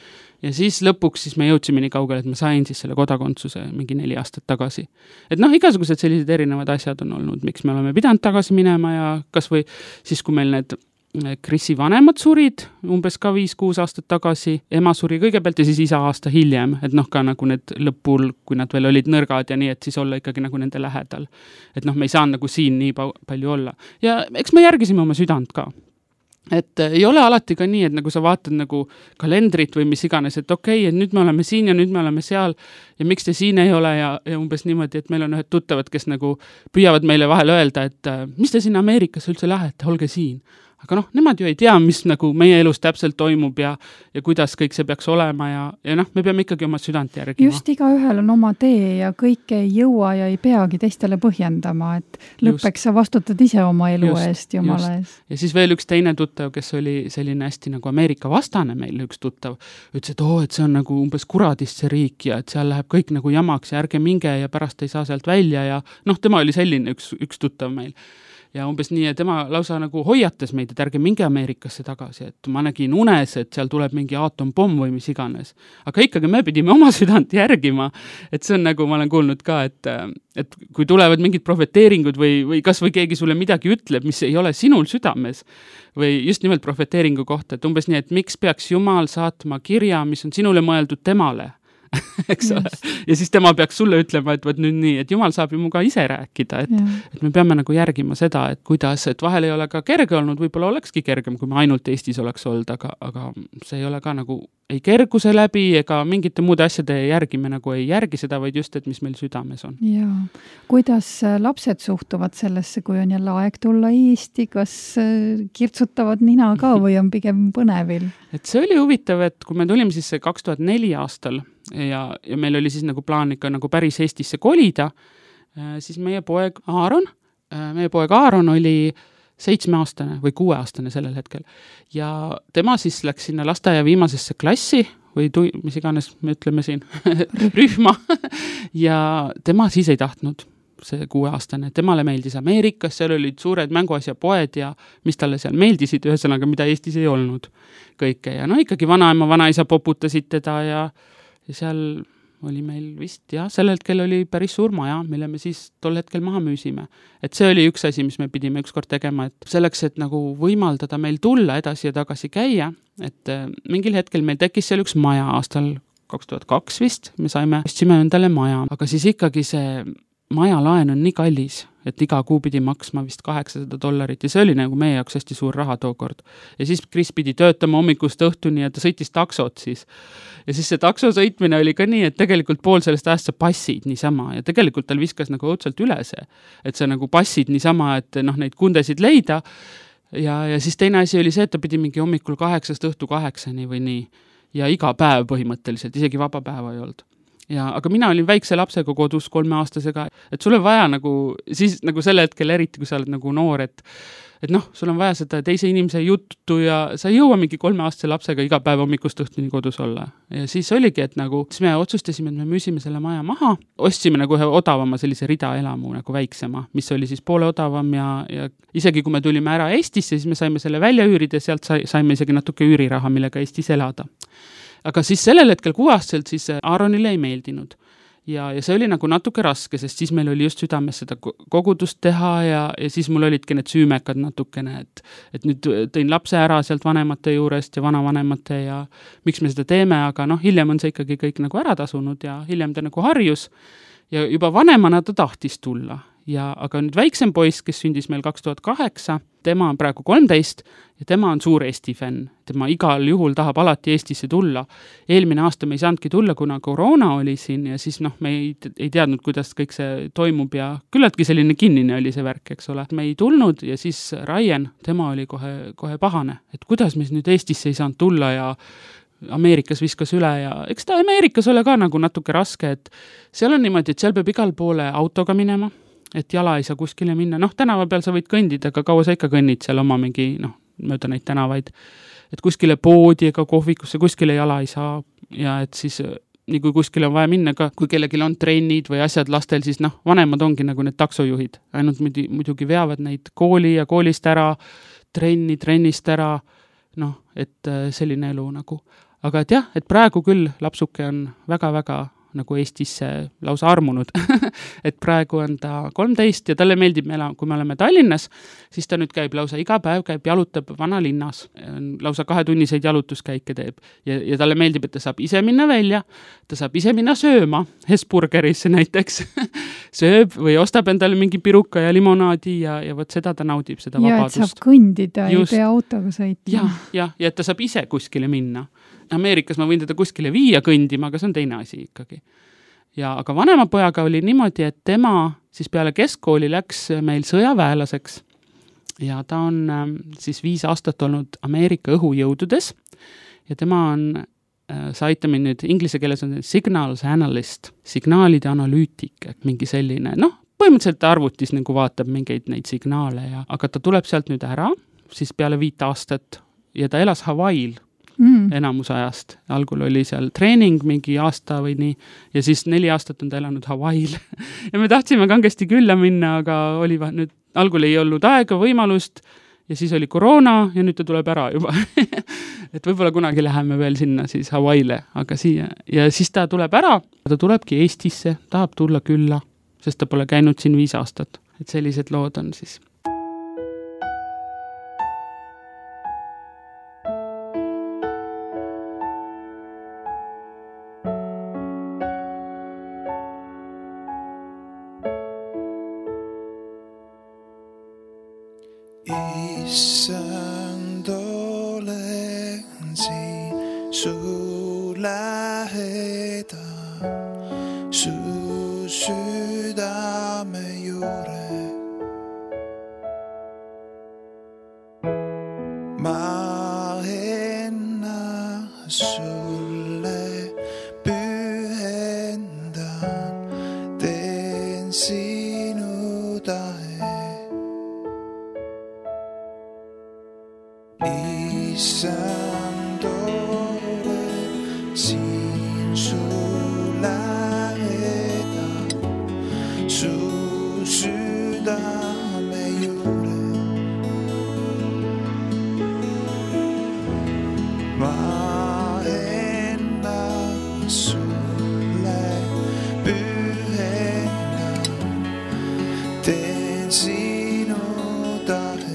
Ja siis lõpuks siis me jõudsime nii kaugele, et ma sain siis selle kodakondsuse mingi 4 aastat tagasi. Et igasugused sellised erinevad asjad on olnud, miks me oleme pidanud tagasi minema ja kas või siis, kui meil need Krisi vanemad surid umbes ka 5-6 aastat tagasi, ema suri kõigepealt ja siis isa aasta hiljem, et noh, ka nagu need lõpul, kui nad veel olid nõrgad ja nii, et siis olla ikkagi nagu nende lähedal. Et noh, me ei saanud nagu siin nii palju olla. Ja eks me järgisime oma südant ka. Et ei ole alati ka nii, et nagu sa vaatad nagu kalendrit või mis iganes, et okei, et nüüd me oleme siin ja nüüd me oleme seal ja miks te siin ei ole ja umbes niimoodi, et meil on ühed tuttavad, kes nagu püüavad meile vahel öelda, et mis te sinna Ameerikasse üldse lähete, olge siin. Aga noh, nemad ju ei tea, mis nagu meie elus täpselt toimub ja kuidas kõik see peaks olema ja noh, me peame ikkagi oma südant järgima. Just igaühel on oma tee ja kõik ei jõua ja ei peagi teistele põhjendama, et lõppeks sa vastutad ise oma elu eest, jumala ees. Ja siis veel üks teine tuttav, kes oli selline hästi nagu Ameerika vastane meil, üks tuttav, ütles, et see on nagu umbes kuradist see riik ja et seal läheb kõik nagu jamaks ja ärge minge ja pärast ei saa sealt välja ja noh, tema oli selline üks tuttav meil. Ja umbes nii, et tema lausa nagu hoiatas meid, et ärge minge Ameerikasse tagasi, et ma nägin unes, et seal tuleb mingi aatompomm või mis iganes. Aga ikkagi me pidime oma südant järgima, et see on nagu ma olen kuulnud ka, et kui tulevad mingid profeteeringud või kas või keegi sulle midagi ütleb, mis ei ole sinul südames või just nimelt profeteeringu kohta, et umbes nii, et miks peaks Jumal saatma kirja, mis on sinule mõeldud temale, eks ole. Ja siis tema peaks sulle ütlema, et võt nüüd nii, et Jumal saab ju muga ise rääkida, et me peame nagu järgima seda, et kuidas, et vahel ei ole ka kerge olnud, võib-olla olekski kergem, kui me ainult Eestis oleks olnud, aga see ei ole ka nagu ei kerguse läbi ega mingite muude asjade järgi me nagu ei järgi seda, vaid just, et mis meil südames on. Jaa. Kuidas lapsed suhtuvad sellesse, kui on jälle aeg tulla Eesti, kas kirtsutavad nina ka või on pigem põnevil? Et see oli huvitav, et kui me tulime siis 2004 aastal ja meil oli siis nagu plaan ikka nagu päris Eestisse kolida, siis meie poeg Aaron oli 7-aastane või 6-aastane sellel hetkel. Ja tema siis läks sinna lasteaia viimasesse klassi või mis iganes me ütleme siin, rühma. Ja tema siis ei tahtnud, see 6-aastane. Temale meeldis Ameerikas, seal olid suured mänguasjapoed ja mis talle seal meeldisid, ühesõnaga, mida Eestis ei olnud kõike. Ja no ikkagi vanaema, vanaisa poputasid teda ja seal oli meil vist, sel hetkel oli päris suur maja, mille me siis tol hetkel maha müüsime. Et see oli üks asi, mis me pidime ükskord tegema, et selleks, et nagu võimaldada meil tulla edasi ja tagasi käia, et mingil hetkel meil tekkis seal üks maja aastal 2002 vist, me ostsime endale maja, aga siis ikkagi see majalaen on nii kallis, et iga kuu pidi maksma vist $800 ja see oli nagu meie jaoks hästi suur raha tookord. Ja siis Kris pidi töötama hommikust õhtuni ja ta sõitis taksot siis. Ja siis see takso sõitmine oli ka nii, et tegelikult pool sellest ajast sa passid niisama ja tegelikult tal viskas nagu õudselt üle see, et sa nagu passid niisama, et noh, neid kundesid leida ja siis teine asi oli see, et ta pidi mingi hommikul 8-st õhtu 8-ni või nii ja iga päev põhimõtteliselt, isegi vaba päeva ei olnud. Aga mina olin väikse lapsega kodus 3-aastasega, et sul on vaja nagu, siis nagu selle hetkel eriti, kui sa oled nagu noor, et noh, sul on vaja seda teise inimese juttu ja sa ei jõua mingi 3-aastase lapsega iga päev hommikust õhtuni kodus olla. Ja siis oligi, et nagu, siis me otsustasime, et me müüsime selle maja maha, ostsime nagu ühe odavama sellise ridaelamu nagu väiksema, mis oli siis poole odavam ja isegi kui me tulime ära Eestisse, siis me saime selle välja üürida ja sealt saime isegi natuke üüriraha, millega Eestis elada. Aga siis sellel hetkel 6-aastaselt siis Aaronile ei meeldinud. Ja see oli nagu natuke raske, sest siis meil oli just südames seda kogudust teha ja siis mul olidki need süümekad natukene, et nüüd tõin lapse ära sealt vanemate juurest ja vanavanemate ja miks me seda teeme, aga noh, hiljem on see ikkagi kõik nagu ära tasunud ja hiljem ta nagu harjus ja juba vanemana ta tahtis tulla. Aga nüüd väiksem poiss, kes sündis meil 2008, tema on praegu 13 ja tema on suur Eesti fänn. Tema igal juhul tahab alati Eestisse tulla. Eelmine aasta me ei saanudki tulla, kuna koroona oli siin ja siis noh, me ei teadnud, kuidas kõik see toimub ja küllaltki selline kinnine oli see värk, eks ole. Me ei tulnud ja siis Ryan, tema oli kohe pahane, et kuidas me nüüd Eestisse ei saanud tulla ja Ameerikas viskas üle ja eks ta Ameerikas ole ka nagu natuke raske, et seal on niimoodi, et seal peab igal poole autoga minema, et jala ei saa kuskile minna. Noh, tänava peal sa võid kõndida, aga kaua sa ikka kõnnid seal oma mingi, mööda neid tänavaid. Et kuskile poodi ega kohvikusse, kuskile jala ei saa ja et siis nii kui kuskile on vaja minna ka, kui kellelgi on trennid või asjad lastel, siis vanemad ongi nagu need taksojuhid. Ainult muidugi veavad neid kooli ja koolist ära, trennist ära, et selline elu nagu. Aga et jah, et praegu küll lapsuke on väga-väga nagu Eestisse lausa armunud. Et praegu on ta 13 ja talle meeldib, kui me oleme Tallinnas, siis ta nüüd käib lausa iga päev, jalutab vanalinnas. Lausa 2-tunniseid jalutuskäike teeb. Ja talle meeldib, et ta saab ise minna välja, ta saab ise minna sööma, Hesburgerisse näiteks, sööb või ostab endale mingi piruka ja limonaadi ja võt seda ta naudib, seda vabadust. Ja, et saab kõndida, ei pea autoga sõita. Ja et ta saab ise kuskile minna. Ameerikas ma võin teda kuskile viia kõndima, aga see on teine asi ikkagi. Aga vanema pojaga oli niimoodi, et tema siis peale keskkooli läks meil sõjaväelaseks ja ta on siis 5 aastat olnud Ameerika õhujõududes ja tema on, sa aitame nüüd, inglise keeles on signals analyst, signaalide analüütik, mingi selline, põhimõtteliselt ta arvutis nagu vaatab mingeid neid signaale, aga ta tuleb sealt nüüd ära, siis peale 5 aastat ja ta elas Hawaii'l enamus ajast. Algul oli seal treening mingi aasta või nii ja siis 4 aastat on ta elanud Hawaii'l. Ja me tahtsime kangesti külla minna, aga oli nüüd, algul ei olnud aega, võimalust ja siis oli koroona ja nüüd ta tuleb ära juba. Et võib-olla kunagi läheme veel sinna siis Hawaii'le, aga siia. Ja siis ta tuleb ära, ta tulebki Eestisse, tahab tulla külla, sest ta pole käinud siin 5 aastat. Et sellised lood on siis. Issand, olen siin su lähedal, su südame juure. Ma ennast sulle pühendan, teen sinu tahe. Issand, olen siin su lähedal, su südame juure. Ma ennast sulle pühendan, teen sinu tahe.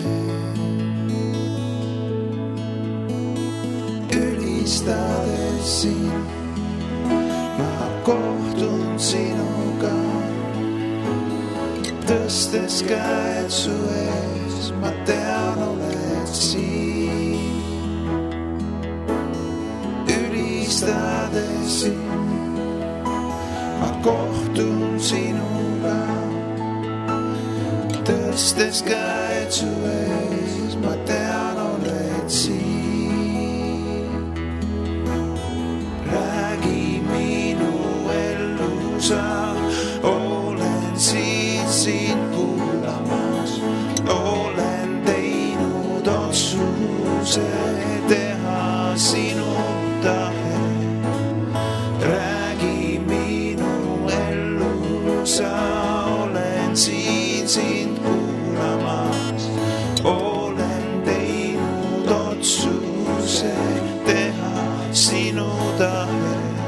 Ülistades sind, ma kohtun sinuga, tõstes käed su ees, ma tean, oled siin. Ülistades sind, ma kohtun sinuga, tõstes käed su ees, ma tean, oled siin. Olen siin sind kuulamas, olen teinud otsuse teha sinu tahe. Räägi minu ellu, sa olen siin sind kuulamas, olen teinud otsuse teha sinu tahe.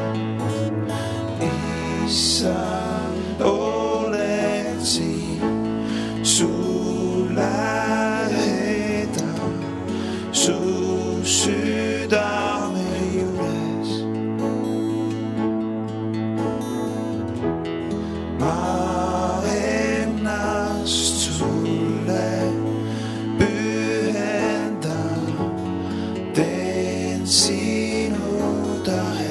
Issand, olen siin su lähedal, su südame juures. Ma ennast sulle pühendan, teen sinu tahe.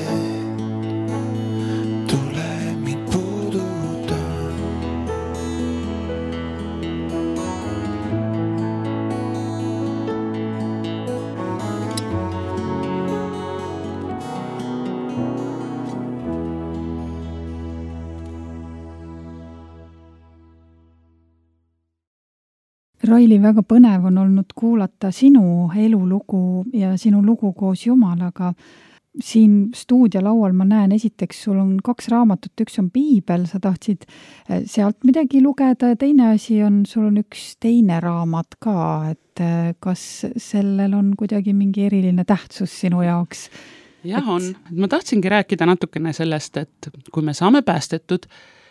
Raili, väga põnev on olnud kuulata sinu elulugu ja sinu lugu koos Jumalaga. Siin stuudiolaual ma näen, esiteks sul on 2 raamatut, üks on Piibel, sa tahtsid sealt midagi lugeda ja teine asi on, sul on üks teine raamat ka, et kas sellel on kuidagi mingi eriline tähtsus sinu jaoks? jah, on. Ma tahtsingi rääkida natukene sellest, et kui me saame päästetud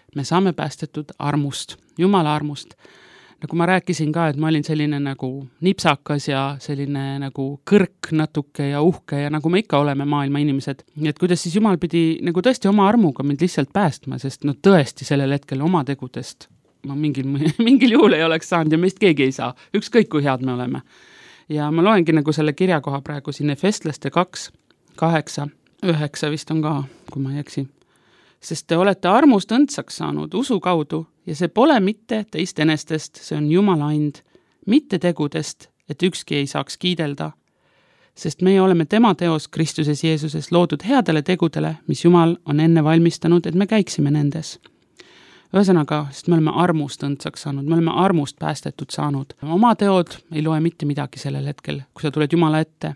armust, Jumala armust. Nagu ma rääkisin ka, et ma olin selline nagu nipsakas ja selline nagu kõrk natuke ja uhke ja nagu me ikka oleme maailma inimesed. Nii et kuidas siis Jumal pidi nagu tõesti oma armuga mind lihtsalt päästma, sest no tõesti sellel hetkel oma tegudest ma mingil juhul ei oleks saanud ja meist keegi ei saa, ükskõik kui head me oleme. Ja ma loengi nagu selle kirjakoha praegu siin Efeslaste 2, 8, 9 vist on ka, kui ma ei eksi. Sest te olete armust õndsaks saanud usu kaudu ja see pole mitte teist enestest, see on Jumala and, mitte tegudest, et ükski ei saaks kiidelda. Sest meie oleme tema teos Kristuses Jeesuses loodud headele tegudele, mis Jumal on enne valmistanud, et me käiksime nendes. Ühesõnaga, sest me oleme armust õndsaks saanud, me oleme armust päästetud saanud. Oma teod ei loe mitte midagi sellel hetkel, kui sa tuled Jumala ette.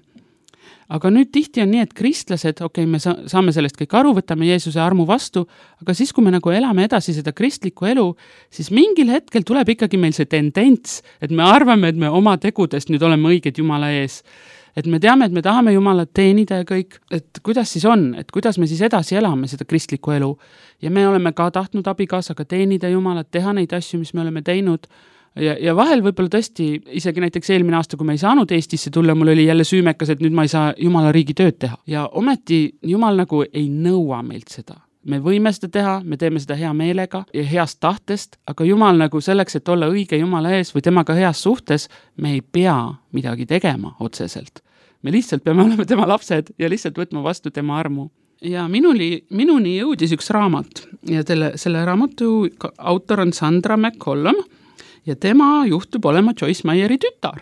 Aga nüüd tihti on nii, et kristlased, me saame sellest kõik aru, võtame Jeesuse armu vastu, aga siis, kui me nagu elame edasi seda kristlikku elu, siis mingil hetkel tuleb ikkagi meil see tendents, et me arvame, et me oma tegudest nüüd oleme õiged Jumala ees. Et me teame, et me tahame Jumalat teenida ja kõik, et kuidas siis on, et kuidas me siis edasi elame seda kristlikku elu. Ja me oleme ka tahtnud abikaasaga teenida Jumalat, teha neid asju, mis me oleme teinud. Ja vahel võib-olla tõesti, isegi näiteks eelmine aasta, kui me ei saanud Eestisse tulla, mul oli jälle süümekas, et nüüd ma ei saa Jumala riigi tööd teha. Ja ometi Jumal nagu ei nõua meilt seda. Me võime seda teha, me teeme seda hea meelega ja heast tahtest, aga Jumal nagu selleks, et olla õige Jumala ees või temaga heas suhtes, me ei pea midagi tegema otseselt. Me lihtsalt peame olema tema lapsed ja lihtsalt võtma vastu tema armu. Ja minuni jõudis üks raamat ja selle raamatu autor on Sandra McCollum ja tema juhtub olema Joyce Meyeri tütar.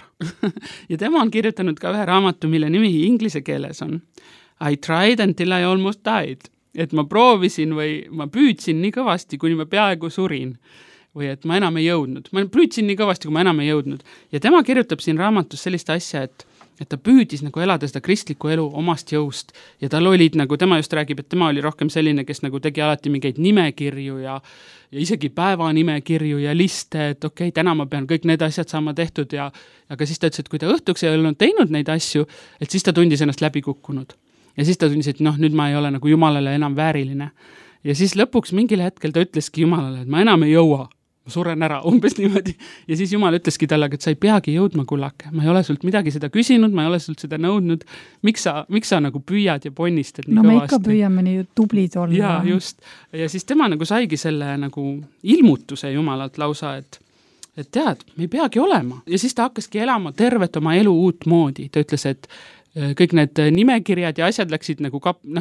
Ja tema on kirjutanud ka ühe raamatu, mille nimi inglise keeles on I tried until I almost died. Et ma proovisin või ma püüdsin nii kõvasti, kuni ma peaaegu surin. Või et ma enam ei jõudnud. Ma püüdsin nii kõvasti, kui ma enam ei jõudnud. Ja tema kirjutab siin raamatus sellist asja, et ta püüdis nagu elada seda kristlikku elu omast jõust ja tal olid nagu, tema just räägib, et tema oli rohkem selline, kes nagu tegi alati mingeid nimekirju ja isegi päevanimekirju ja liste, et täna ma pean kõik need asjad saama tehtud ja aga siis ta ütles, et kui ta õhtuks ei olnud teinud neid asju, et siis ta tundis ennast läbi kukkunud. Ja siis ta tundis, et nüüd ma ei ole nagu Jumalale enam vääriline. Ja siis lõpuks mingil hetkel ta ütleski Jumalale, et ma enam ei jõua. Ma suren ära, umbes niimoodi. Ja siis Jumal ütleski talle, et sa ei peagi jõudma, kullake. Ma ei ole sult midagi seda küsinud, ma ei ole sult seda nõudnud. Miks sa nagu püüad ja ponnistad nii kõvasti? Me ikka püüame nii tublid olla. Ja just. Ja siis tema nagu saigi selle nagu ilmutuse Jumalalt lausa, et tead, me ei peagi olema. Ja siis ta hakkaski elama tervet oma elu uut moodi. Ta ütles, et kõik need nimekirjad ja asjad läksid nagu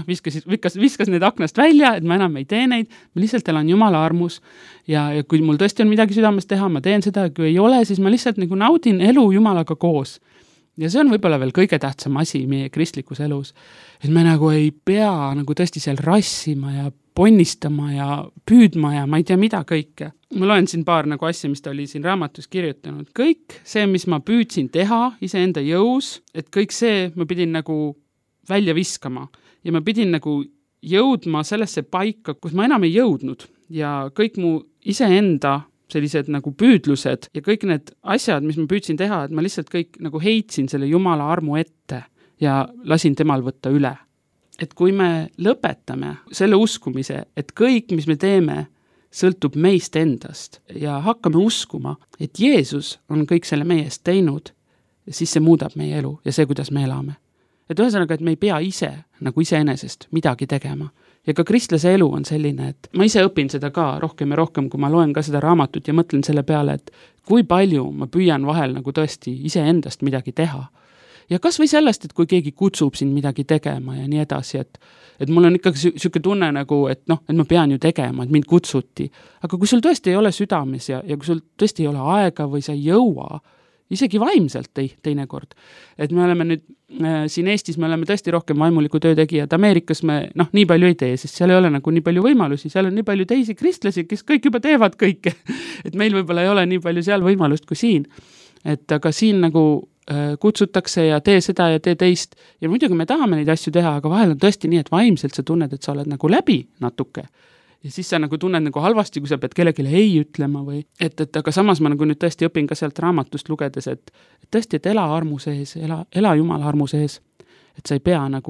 viskas need aknast välja, et ma enam ei tee neid, ma lihtsalt elan Jumala armus ja kui mul tõesti on midagi südames teha, ma teen seda, kui ei ole, siis ma lihtsalt nagu naudin elu Jumalaga koos. Ja see on võib-olla veel kõige tähtsam asi meie kristlikus elus, et me nagu ei pea nagu tõesti seal rassima ja ponnistama ja püüdma ja ma ei tea mida kõike. Ma loen siin paar nagu asja, mis ta oli siin raamatus kirjutanud. Kõik see, mis ma püüdsin teha iseenda jõus, et kõik see ma pidin nagu välja viskama ja ma pidin nagu jõudma sellesse paika, kus ma enam ei jõudnud ja kõik mu iseenda sellised nagu püüdlused ja kõik need asjad, mis ma püüdsin teha, et ma lihtsalt kõik nagu heitsin selle Jumala armu ette ja lasin temal võtta üle. Et kui me lõpetame selle uskumise, et kõik, mis me teeme, sõltub meist endast ja hakkame uskuma, et Jeesus on kõik selle meie eest teinud, siis see muudab meie elu ja see, kuidas me elame. Et ühesõnaga, et me ei pea ise nagu iseenesest midagi tegema. Ja ka kristlase elu on selline, et ma ise õpin seda ka rohkem ja rohkem, kui ma loen ka seda raamatut ja mõtlen selle peale, et kui palju ma püüan vahel nagu tõesti iseendast midagi teha. Ja kas või sellest, et kui keegi kutsub sind midagi tegema ja nii edasi, et mul on ikkagi selline tunne nagu, et et ma pean ju tegema, et mind kutsuti. Aga kui sul tõesti ei ole südames ja kui sul tõesti ei ole aega või sa ei jõua, isegi vaimselt teinekord. Et me oleme nüüd siin Eestis, me oleme tõesti rohkem vaimuliku töötegijad. Ameerikas me nii palju ei tee, sest seal ei ole nagu nii palju võimalusi, seal on nii palju teisi kristlasi, kes kõik juba teevad kõike. Et meil võib-olla ei ole nii palju seal võimalust kui siin. Et aga siin nagu kutsutakse ja tee seda ja tee teist. Ja muidugi me tahame neid asju teha, aga vahel on tõesti nii, et vaimselt sa tunned, et sa oled nagu läbi natuke. Ja siis sa nagu tunned nagu halvasti, kui sa pead kellelegi ei ütlema või aga samas ma nagu nüüd tõesti õpin ka sealt raamatust lugedes, et tõesti, et ela armu sees, ela Jumala armu sees, et sa ei pea nagu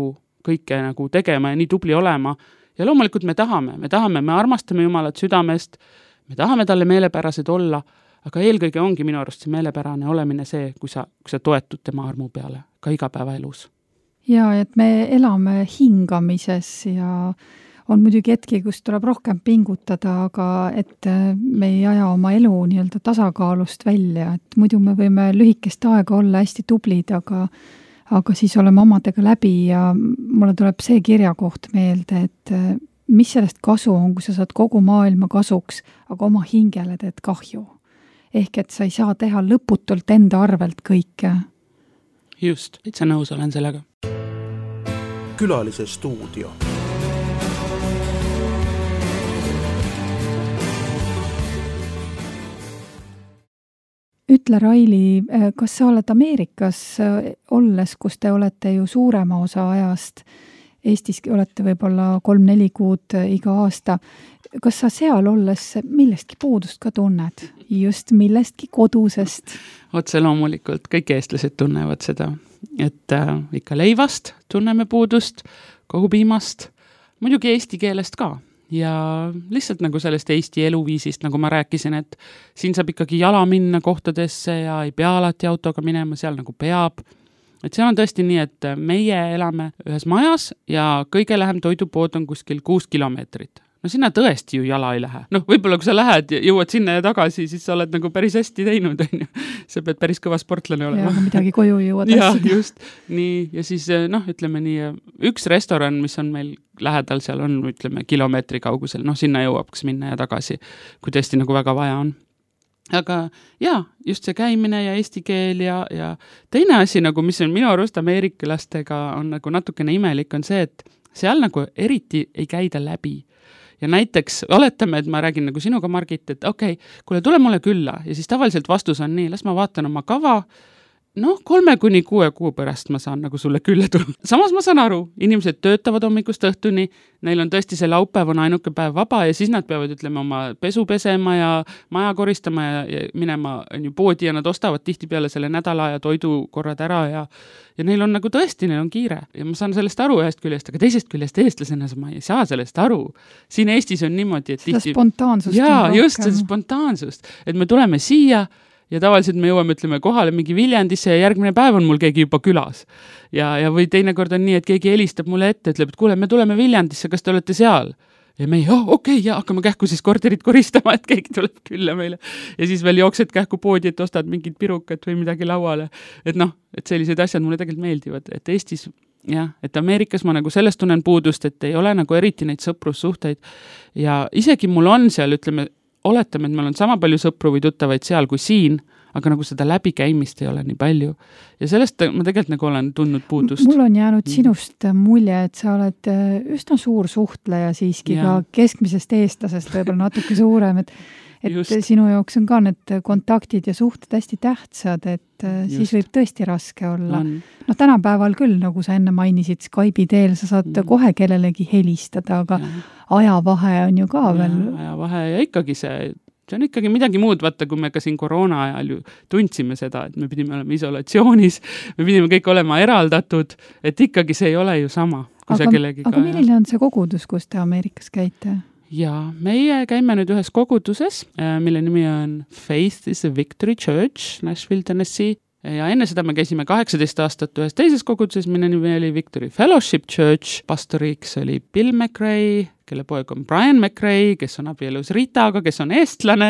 kõike nagu tegema ja nii tubli olema. Ja loomulikult me tahame, me armastame Jumalat südamest, me tahame talle meelepärased olla, aga eelkõige ongi minu arust see meelepärane olemine see, kui sa toetud tema armu peale, ka igapäevaelus. Ja, et me elame hingamises ja on muidugi hetki, kus tuleb rohkem pingutada, aga et me ei aja oma elu nii-öelda tasakaalust välja, et muidu me võime lühikest aega olla hästi tublid, aga siis oleme omadega läbi ja mulle tuleb see kirjakoht meelde, et mis sellest kasu on, kui sa saad kogu maailma kasuks, aga oma hingele teed kahju. Ehk et sa ei saa teha lõputult enda arvelt kõike. Just, sa nõus olen sellega. Külalise stuudio. Ütle, Raili, kas sa oled Ameerikas olles, kus te olete ju suurema osa ajast, Eestis olete võib-olla 3-4 kuud iga aasta, kas sa seal olles millestki puudust ka tunned? Just millestki kodusest? Otse loomulikult, kõik eestlased tunnevad seda, et ikka leivast tunneme puudust, kohupiimast, muidugi eesti keelest ka. Ja lihtsalt nagu sellest Eesti eluviisist, nagu ma rääkisin, et siin saab ikkagi jala minna kohtadesse ja ei pea alati autoga minema, seal nagu peab. Et seal on tõesti nii, et meie elame ühes majas ja kõige lähem toidupood on kuskil 6 kilomeetrit. No sinna tõesti ju jala ei lähe. Võib-olla kui sa lähed ja jõuad sinna ja tagasi, siis sa oled nagu päris hästi teinud. Sa pead päris kõva sportlane olema. Ja midagi koju jõuad. Ja, just. Nii, ja siis ütleme nii, üks restoran, mis on meil lähedal, seal on, ütleme, kilomeetri kaugusel. Sinna jõuaks minna ja tagasi, kui tõesti nagu väga vaja on. Aga just see käimine ja eesti keel ja teine asi, nagu, mis on minu arust ameeriklastega on nagu natukene imelik, on see, et seal nagu eriti ei käida läbi. Ja näiteks oletame, et ma räägin nagu sinuga, Margit, et okei, kuule, tule mulle külla ja siis tavaliselt vastus on nii, las ma vaatan oma kava, 3-6 kuu pärast ma saan nagu sulle külla tulla. Samas ma saan aru, inimesed töötavad hommikust õhtuni, neil on tõesti see laupäev on ainuke päev vaba ja siis nad peavad, ütleme, oma pesu pesema ja maja koristama ja minema poodi ja nad ostavad tihtipeale selle nädala ja toidukorrad ära ja neil on nagu tõesti, neil on kiire. Ja ma saan sellest aru ühest küljest, aga teisest küljest eestlasena ma ei saa sellest aru. Siin Eestis on niimoodi, et seda spontaansust. Jaa, just seda spontaansust, et me tuleme siia ja tavaliselt me jõuame, ütleme, kohale mingi Viljandisse ja järgmine päev on mul keegi juba külas. Ja või teinekord on nii, et keegi helistab mulle ette, ütleb, et kuule, me tuleme Viljandisse, kas te olete seal? Ja me okei, hakkame kähku siis korterit koristama, et keegi tuleb külla meile. Ja siis veel jooksed kähku poodi, et ostad mingid pirukat või midagi lauale. Et et sellised asjad mulle tegelikult meeldivad. Et Eestis, et Ameerikas ma nagu sellest tunnen puudust, et ei ole nagu eriti neid sõprussuhteid. Ja isegi mul on seal, ütleme, oletame, et meil on sama palju sõpru või tuttavaid seal kui siin, aga nagu seda läbikäimist ei ole nii palju. Ja sellest ma tegelikult nagu olen tundnud puudust. Mul on jäänud sinust mulje, et sa oled üsna suur suhtleja siiski ka keskmisest eestlasest võib-olla natuke suurem, et sinu jaoks on ka need kontaktid ja suhted hästi tähtsad, et siis võib tõesti raske olla. Tänapäeval küll, nagu sa enne mainisid, Skype'i teel sa saad kohe kellelegi helistada, aga ajavahe on ju ka veel. Ajavahe ja ikkagi see on ikkagi midagi muud, vaata, kui me ka siin koroona ajal ju tundsime seda, et me pidime olema isolatsioonis, me pidime kõik olema eraldatud, et ikkagi see ei ole ju sama. Aga milline on see kogudus, kus te Ameerikas käite? Ja meie käime nüüd ühes koguduses, mille nimi on Faith is a Victory Church, Nashville, Tennessee. Ja enne seda me käisime 18 aastat ühes teises koguduses, mille nimi oli Victory Fellowship Church. Pastoriks oli Bill McRae, kelle poeg on Brian McRae, kes on abielus Ritaga, kes on eestlane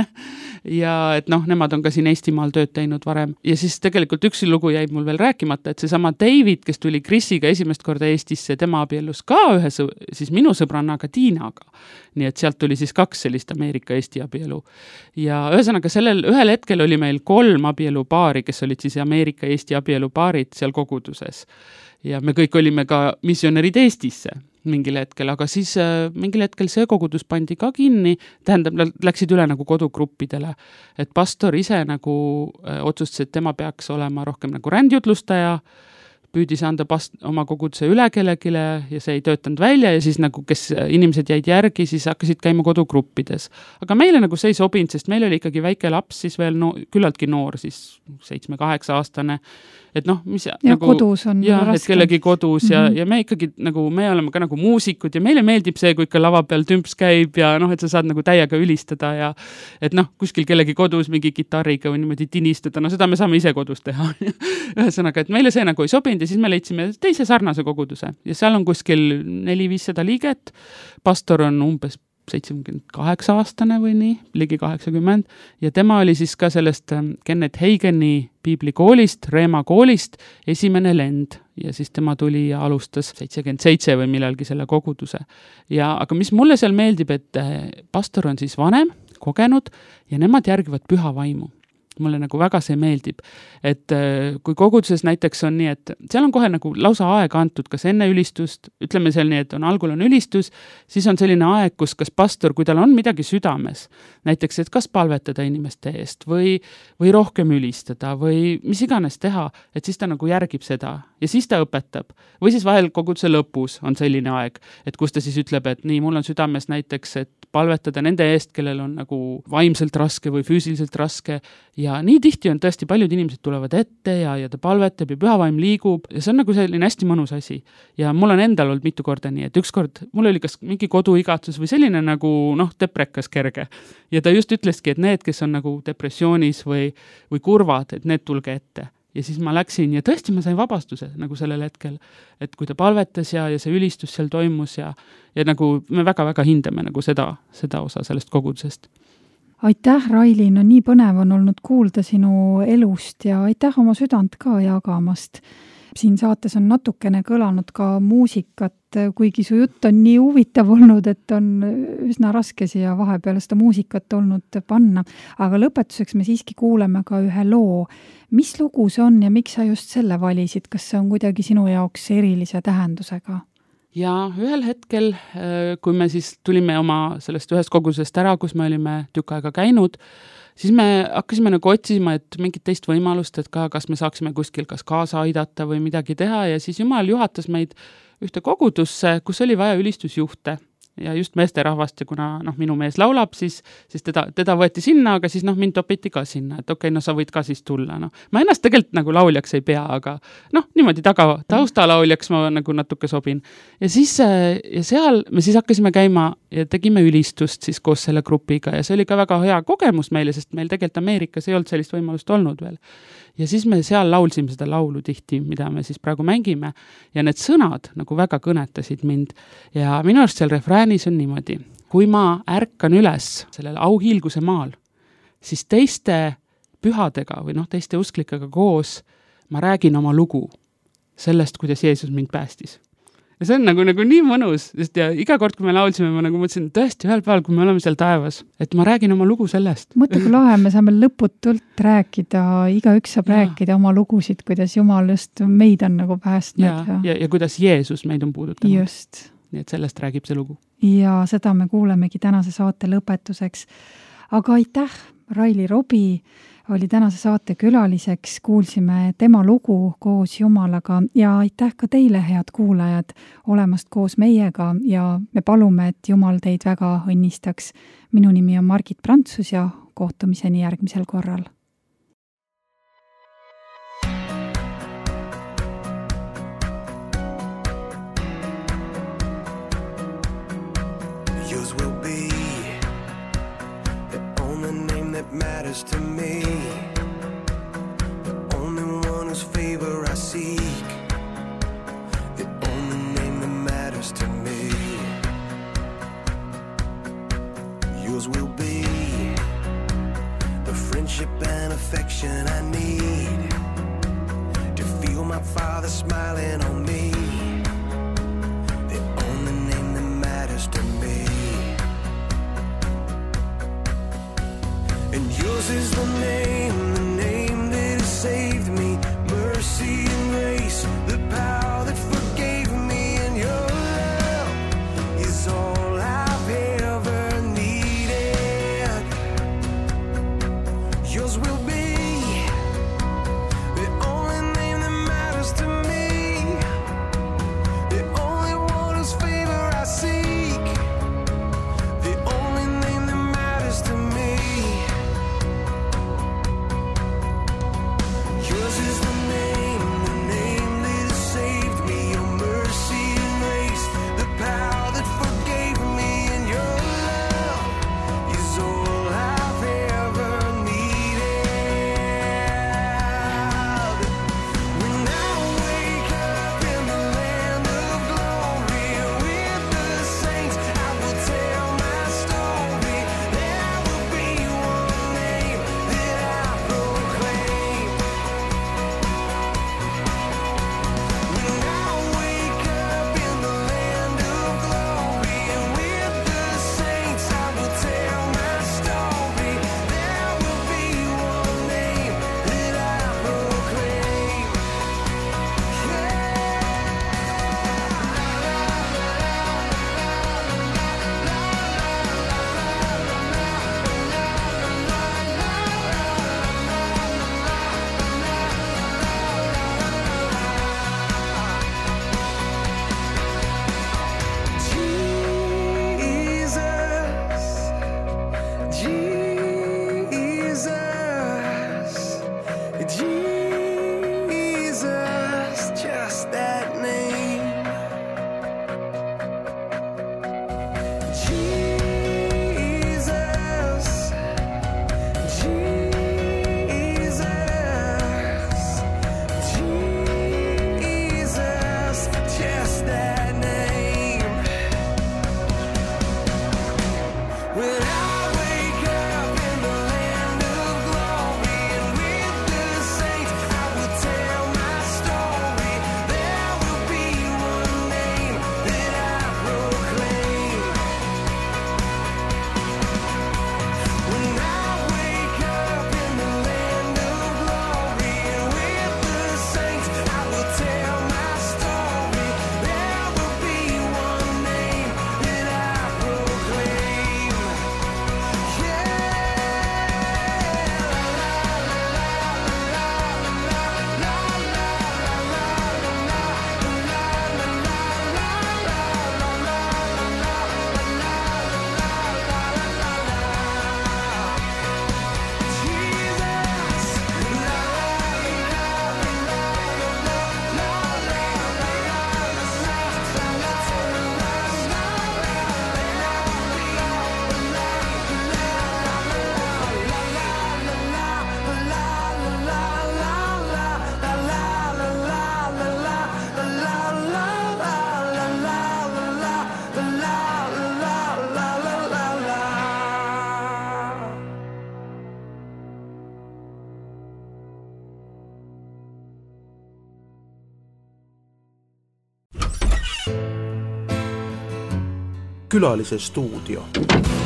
ja et nemad on ka siin Eestimaal tööd teinud varem. Ja siis tegelikult üks lugu jäi mul veel rääkimata, et seesama David, kes tuli Chrisiga esimest korda Eestisse, tema abielus ka ühe siis minu sõbrannaga Tiinaga. Nii et sealt tuli siis 2 sellist Ameerika-Eesti abielu. Ja ühesõnaga ühel hetkel oli meil 3 abielupaari, kes olid siis Ameerika-Eesti abielupaarid seal koguduses. Ja me kõik olime ka missionärid Eestisse mingil hetkel, aga siis mingil hetkel see kogudus pandi ka kinni, tähendab, läksid üle nagu kodugruppidele, et pastor ise nagu otsustas, et tema peaks olema rohkem nagu rändjutlustaja, püüdis anda oma koguduse üle kellegile ja see ei töötanud välja ja siis nagu, kes inimesed jäid järgi, siis hakkasid käima kodugruppides. Aga meile nagu see ei sobinud, sest meil oli ikkagi väike laps, siis veel küllaltki noor, siis 7-8-aastane, et mis ja nagu, kodus on raske. Et kellegi kodus ja me ikkagi nagu, me oleme ka nagu muusikud ja meile meeldib see, kui ikka lava peal tümps käib ja et sa saad nagu täiega ülistada ja et kuskil kellegi kodus mingi kitarriga või niimoodi tinistada, seda me saame ise kodus teha. Ühesõnaga, et meile see nagu ei sobinud ja siis me leidsime teise sarnase koguduse ja seal on kuskil 400-500 liiget, pastor on umbes 78-aastane või nii, ligi 80 ja tema oli siis ka sellest Kenneth Hagini piiblikoolist, Reema koolist esimene lend ja siis tema tuli ja alustas 77 või millalgi selle koguduse. Aga mis mulle seal meeldib, et pastor on siis vanem, kogenud ja nemad järgivad püha vaimu. Mulle nagu väga see meeldib, et kui koguduses näiteks on nii, et seal on kohe nagu lausa aeg antud, kas enne ülistust, ütleme seal nii, et algul on ülistus, siis on selline aeg, kus kas pastor, kui tal on midagi südames, näiteks, et kas palvetada inimeste eest või rohkem ülistada või mis iganes teha, et siis ta nagu järgib seda ja siis ta õpetab. Või siis vahel koguduse lõpus on selline aeg, et kus ta siis ütleb, et nii, mul on südames näiteks, et palvetada nende eest, kellel on nagu vaimselt raske või füüsiliselt raske ja nii tihti on tõesti paljud inimesed tulevad ette ja ta palvetab ja pühavaim liigub ja see on nagu selline hästi mõnus asi. Ja mul on endal olnud mitu korda nii, et ükskord mul oli kas mingi koduigatsus või selline nagu deprekas kerge ja ta just ütleski, et need, kes on nagu depressioonis või kurvad, et need tulge ette. Ja siis ma läksin ja tõesti ma sain vabastuse nagu sellel hetkel, et kui ta palvetas ja see ülistus seal toimus ja nagu me väga-väga hindame nagu seda osa sellest kogudusest. Aitäh, Raili, nii põnev on olnud kuulda sinu elust ja aitäh oma südant ka jagamast. Siin saates on natukene kõlanud ka muusikat, kuigi su jutt on nii huvitav olnud, et on üsna raske siia vahepeal seda muusikat olnud panna. Aga lõpetuseks me siiski kuuleme ka ühe loo. Mis lugu see on ja miks sa just selle valisid? Kas see on kuidagi sinu jaoks erilise tähendusega? Ja ühel hetkel, kui me siis tulime oma sellest ühest kogudusest ära, kus me olime tükk aega käinud, siis me hakkasime nagu otsima, et mingit teist võimalust, et kas me saaksime kuskil kas kaasa aidata või midagi teha ja siis Jumal juhatas meid ühte kogudusse, kus oli vaja ülistusjuhte ja just meesterahvast ja kuna minu mees laulab, siis teda võeti sinna, aga siis mind topiti ka sinna, et okei, sa võid ka siis tulla. Ma ennast tegelikult nagu lauljaks ei pea, aga niimoodi taustalauljaks ma nagu natuke sobin. Ja siis ja seal me siis hakkasime käima ja tegime ülistust siis koos selle grupiga ja see oli ka väga hea kogemus meile, sest meil tegelikult Ameerikas ei olnud sellist võimalust olnud veel. Ja siis me seal laulsime seda laulu tihti, mida me siis praegu mängime ja need sõnad nagu väga kõnetasid mind ja minu arust seal refräänis on niimoodi, kui ma ärkan üles sellel auhiilguse maal, siis teiste pühadega või teiste usklikega koos ma räägin oma lugu sellest, kuidas Jeesus mind päästis. Ja see on nagu nii mõnus, sest ja iga kord, kui me laulsime, ma nagu mõtlesin, tõesti ühel päeval, kui me oleme seal taevas, et ma räägin oma lugu sellest. Mõtle, kui lahe, me saame lõputult rääkida, igaüks saab rääkida oma lugusid, kuidas Jumal just meid on nagu päästnud. Ja kuidas Jeesus meid on puudutanud. Just. Nii et sellest räägib see lugu. Ja seda me kuulemegi tänase saate lõpetuseks. Aga aitäh, Raili Robi oli tänase saate külaliseks, kuulsime tema lugu koos Jumalaga ja aitäh ka teile, head kuulajad, olemast koos meiega ja me palume, et Jumal teid väga õnnistaks. Minu nimi on Margit Prantsus ja kohtumiseni järgmisel korral. Yours will be the only name that matters to me, the only one whose favor I seek, the only name that matters to me. Yours will be the friendship and affection I need to feel my Father smiling on me, the only name that matters to me. And yours is the name that has saved me, mercy and grace, the power that forgave me, and your love is all I've ever needed. Yours will be the only name that matters to me. Külalise stuudio.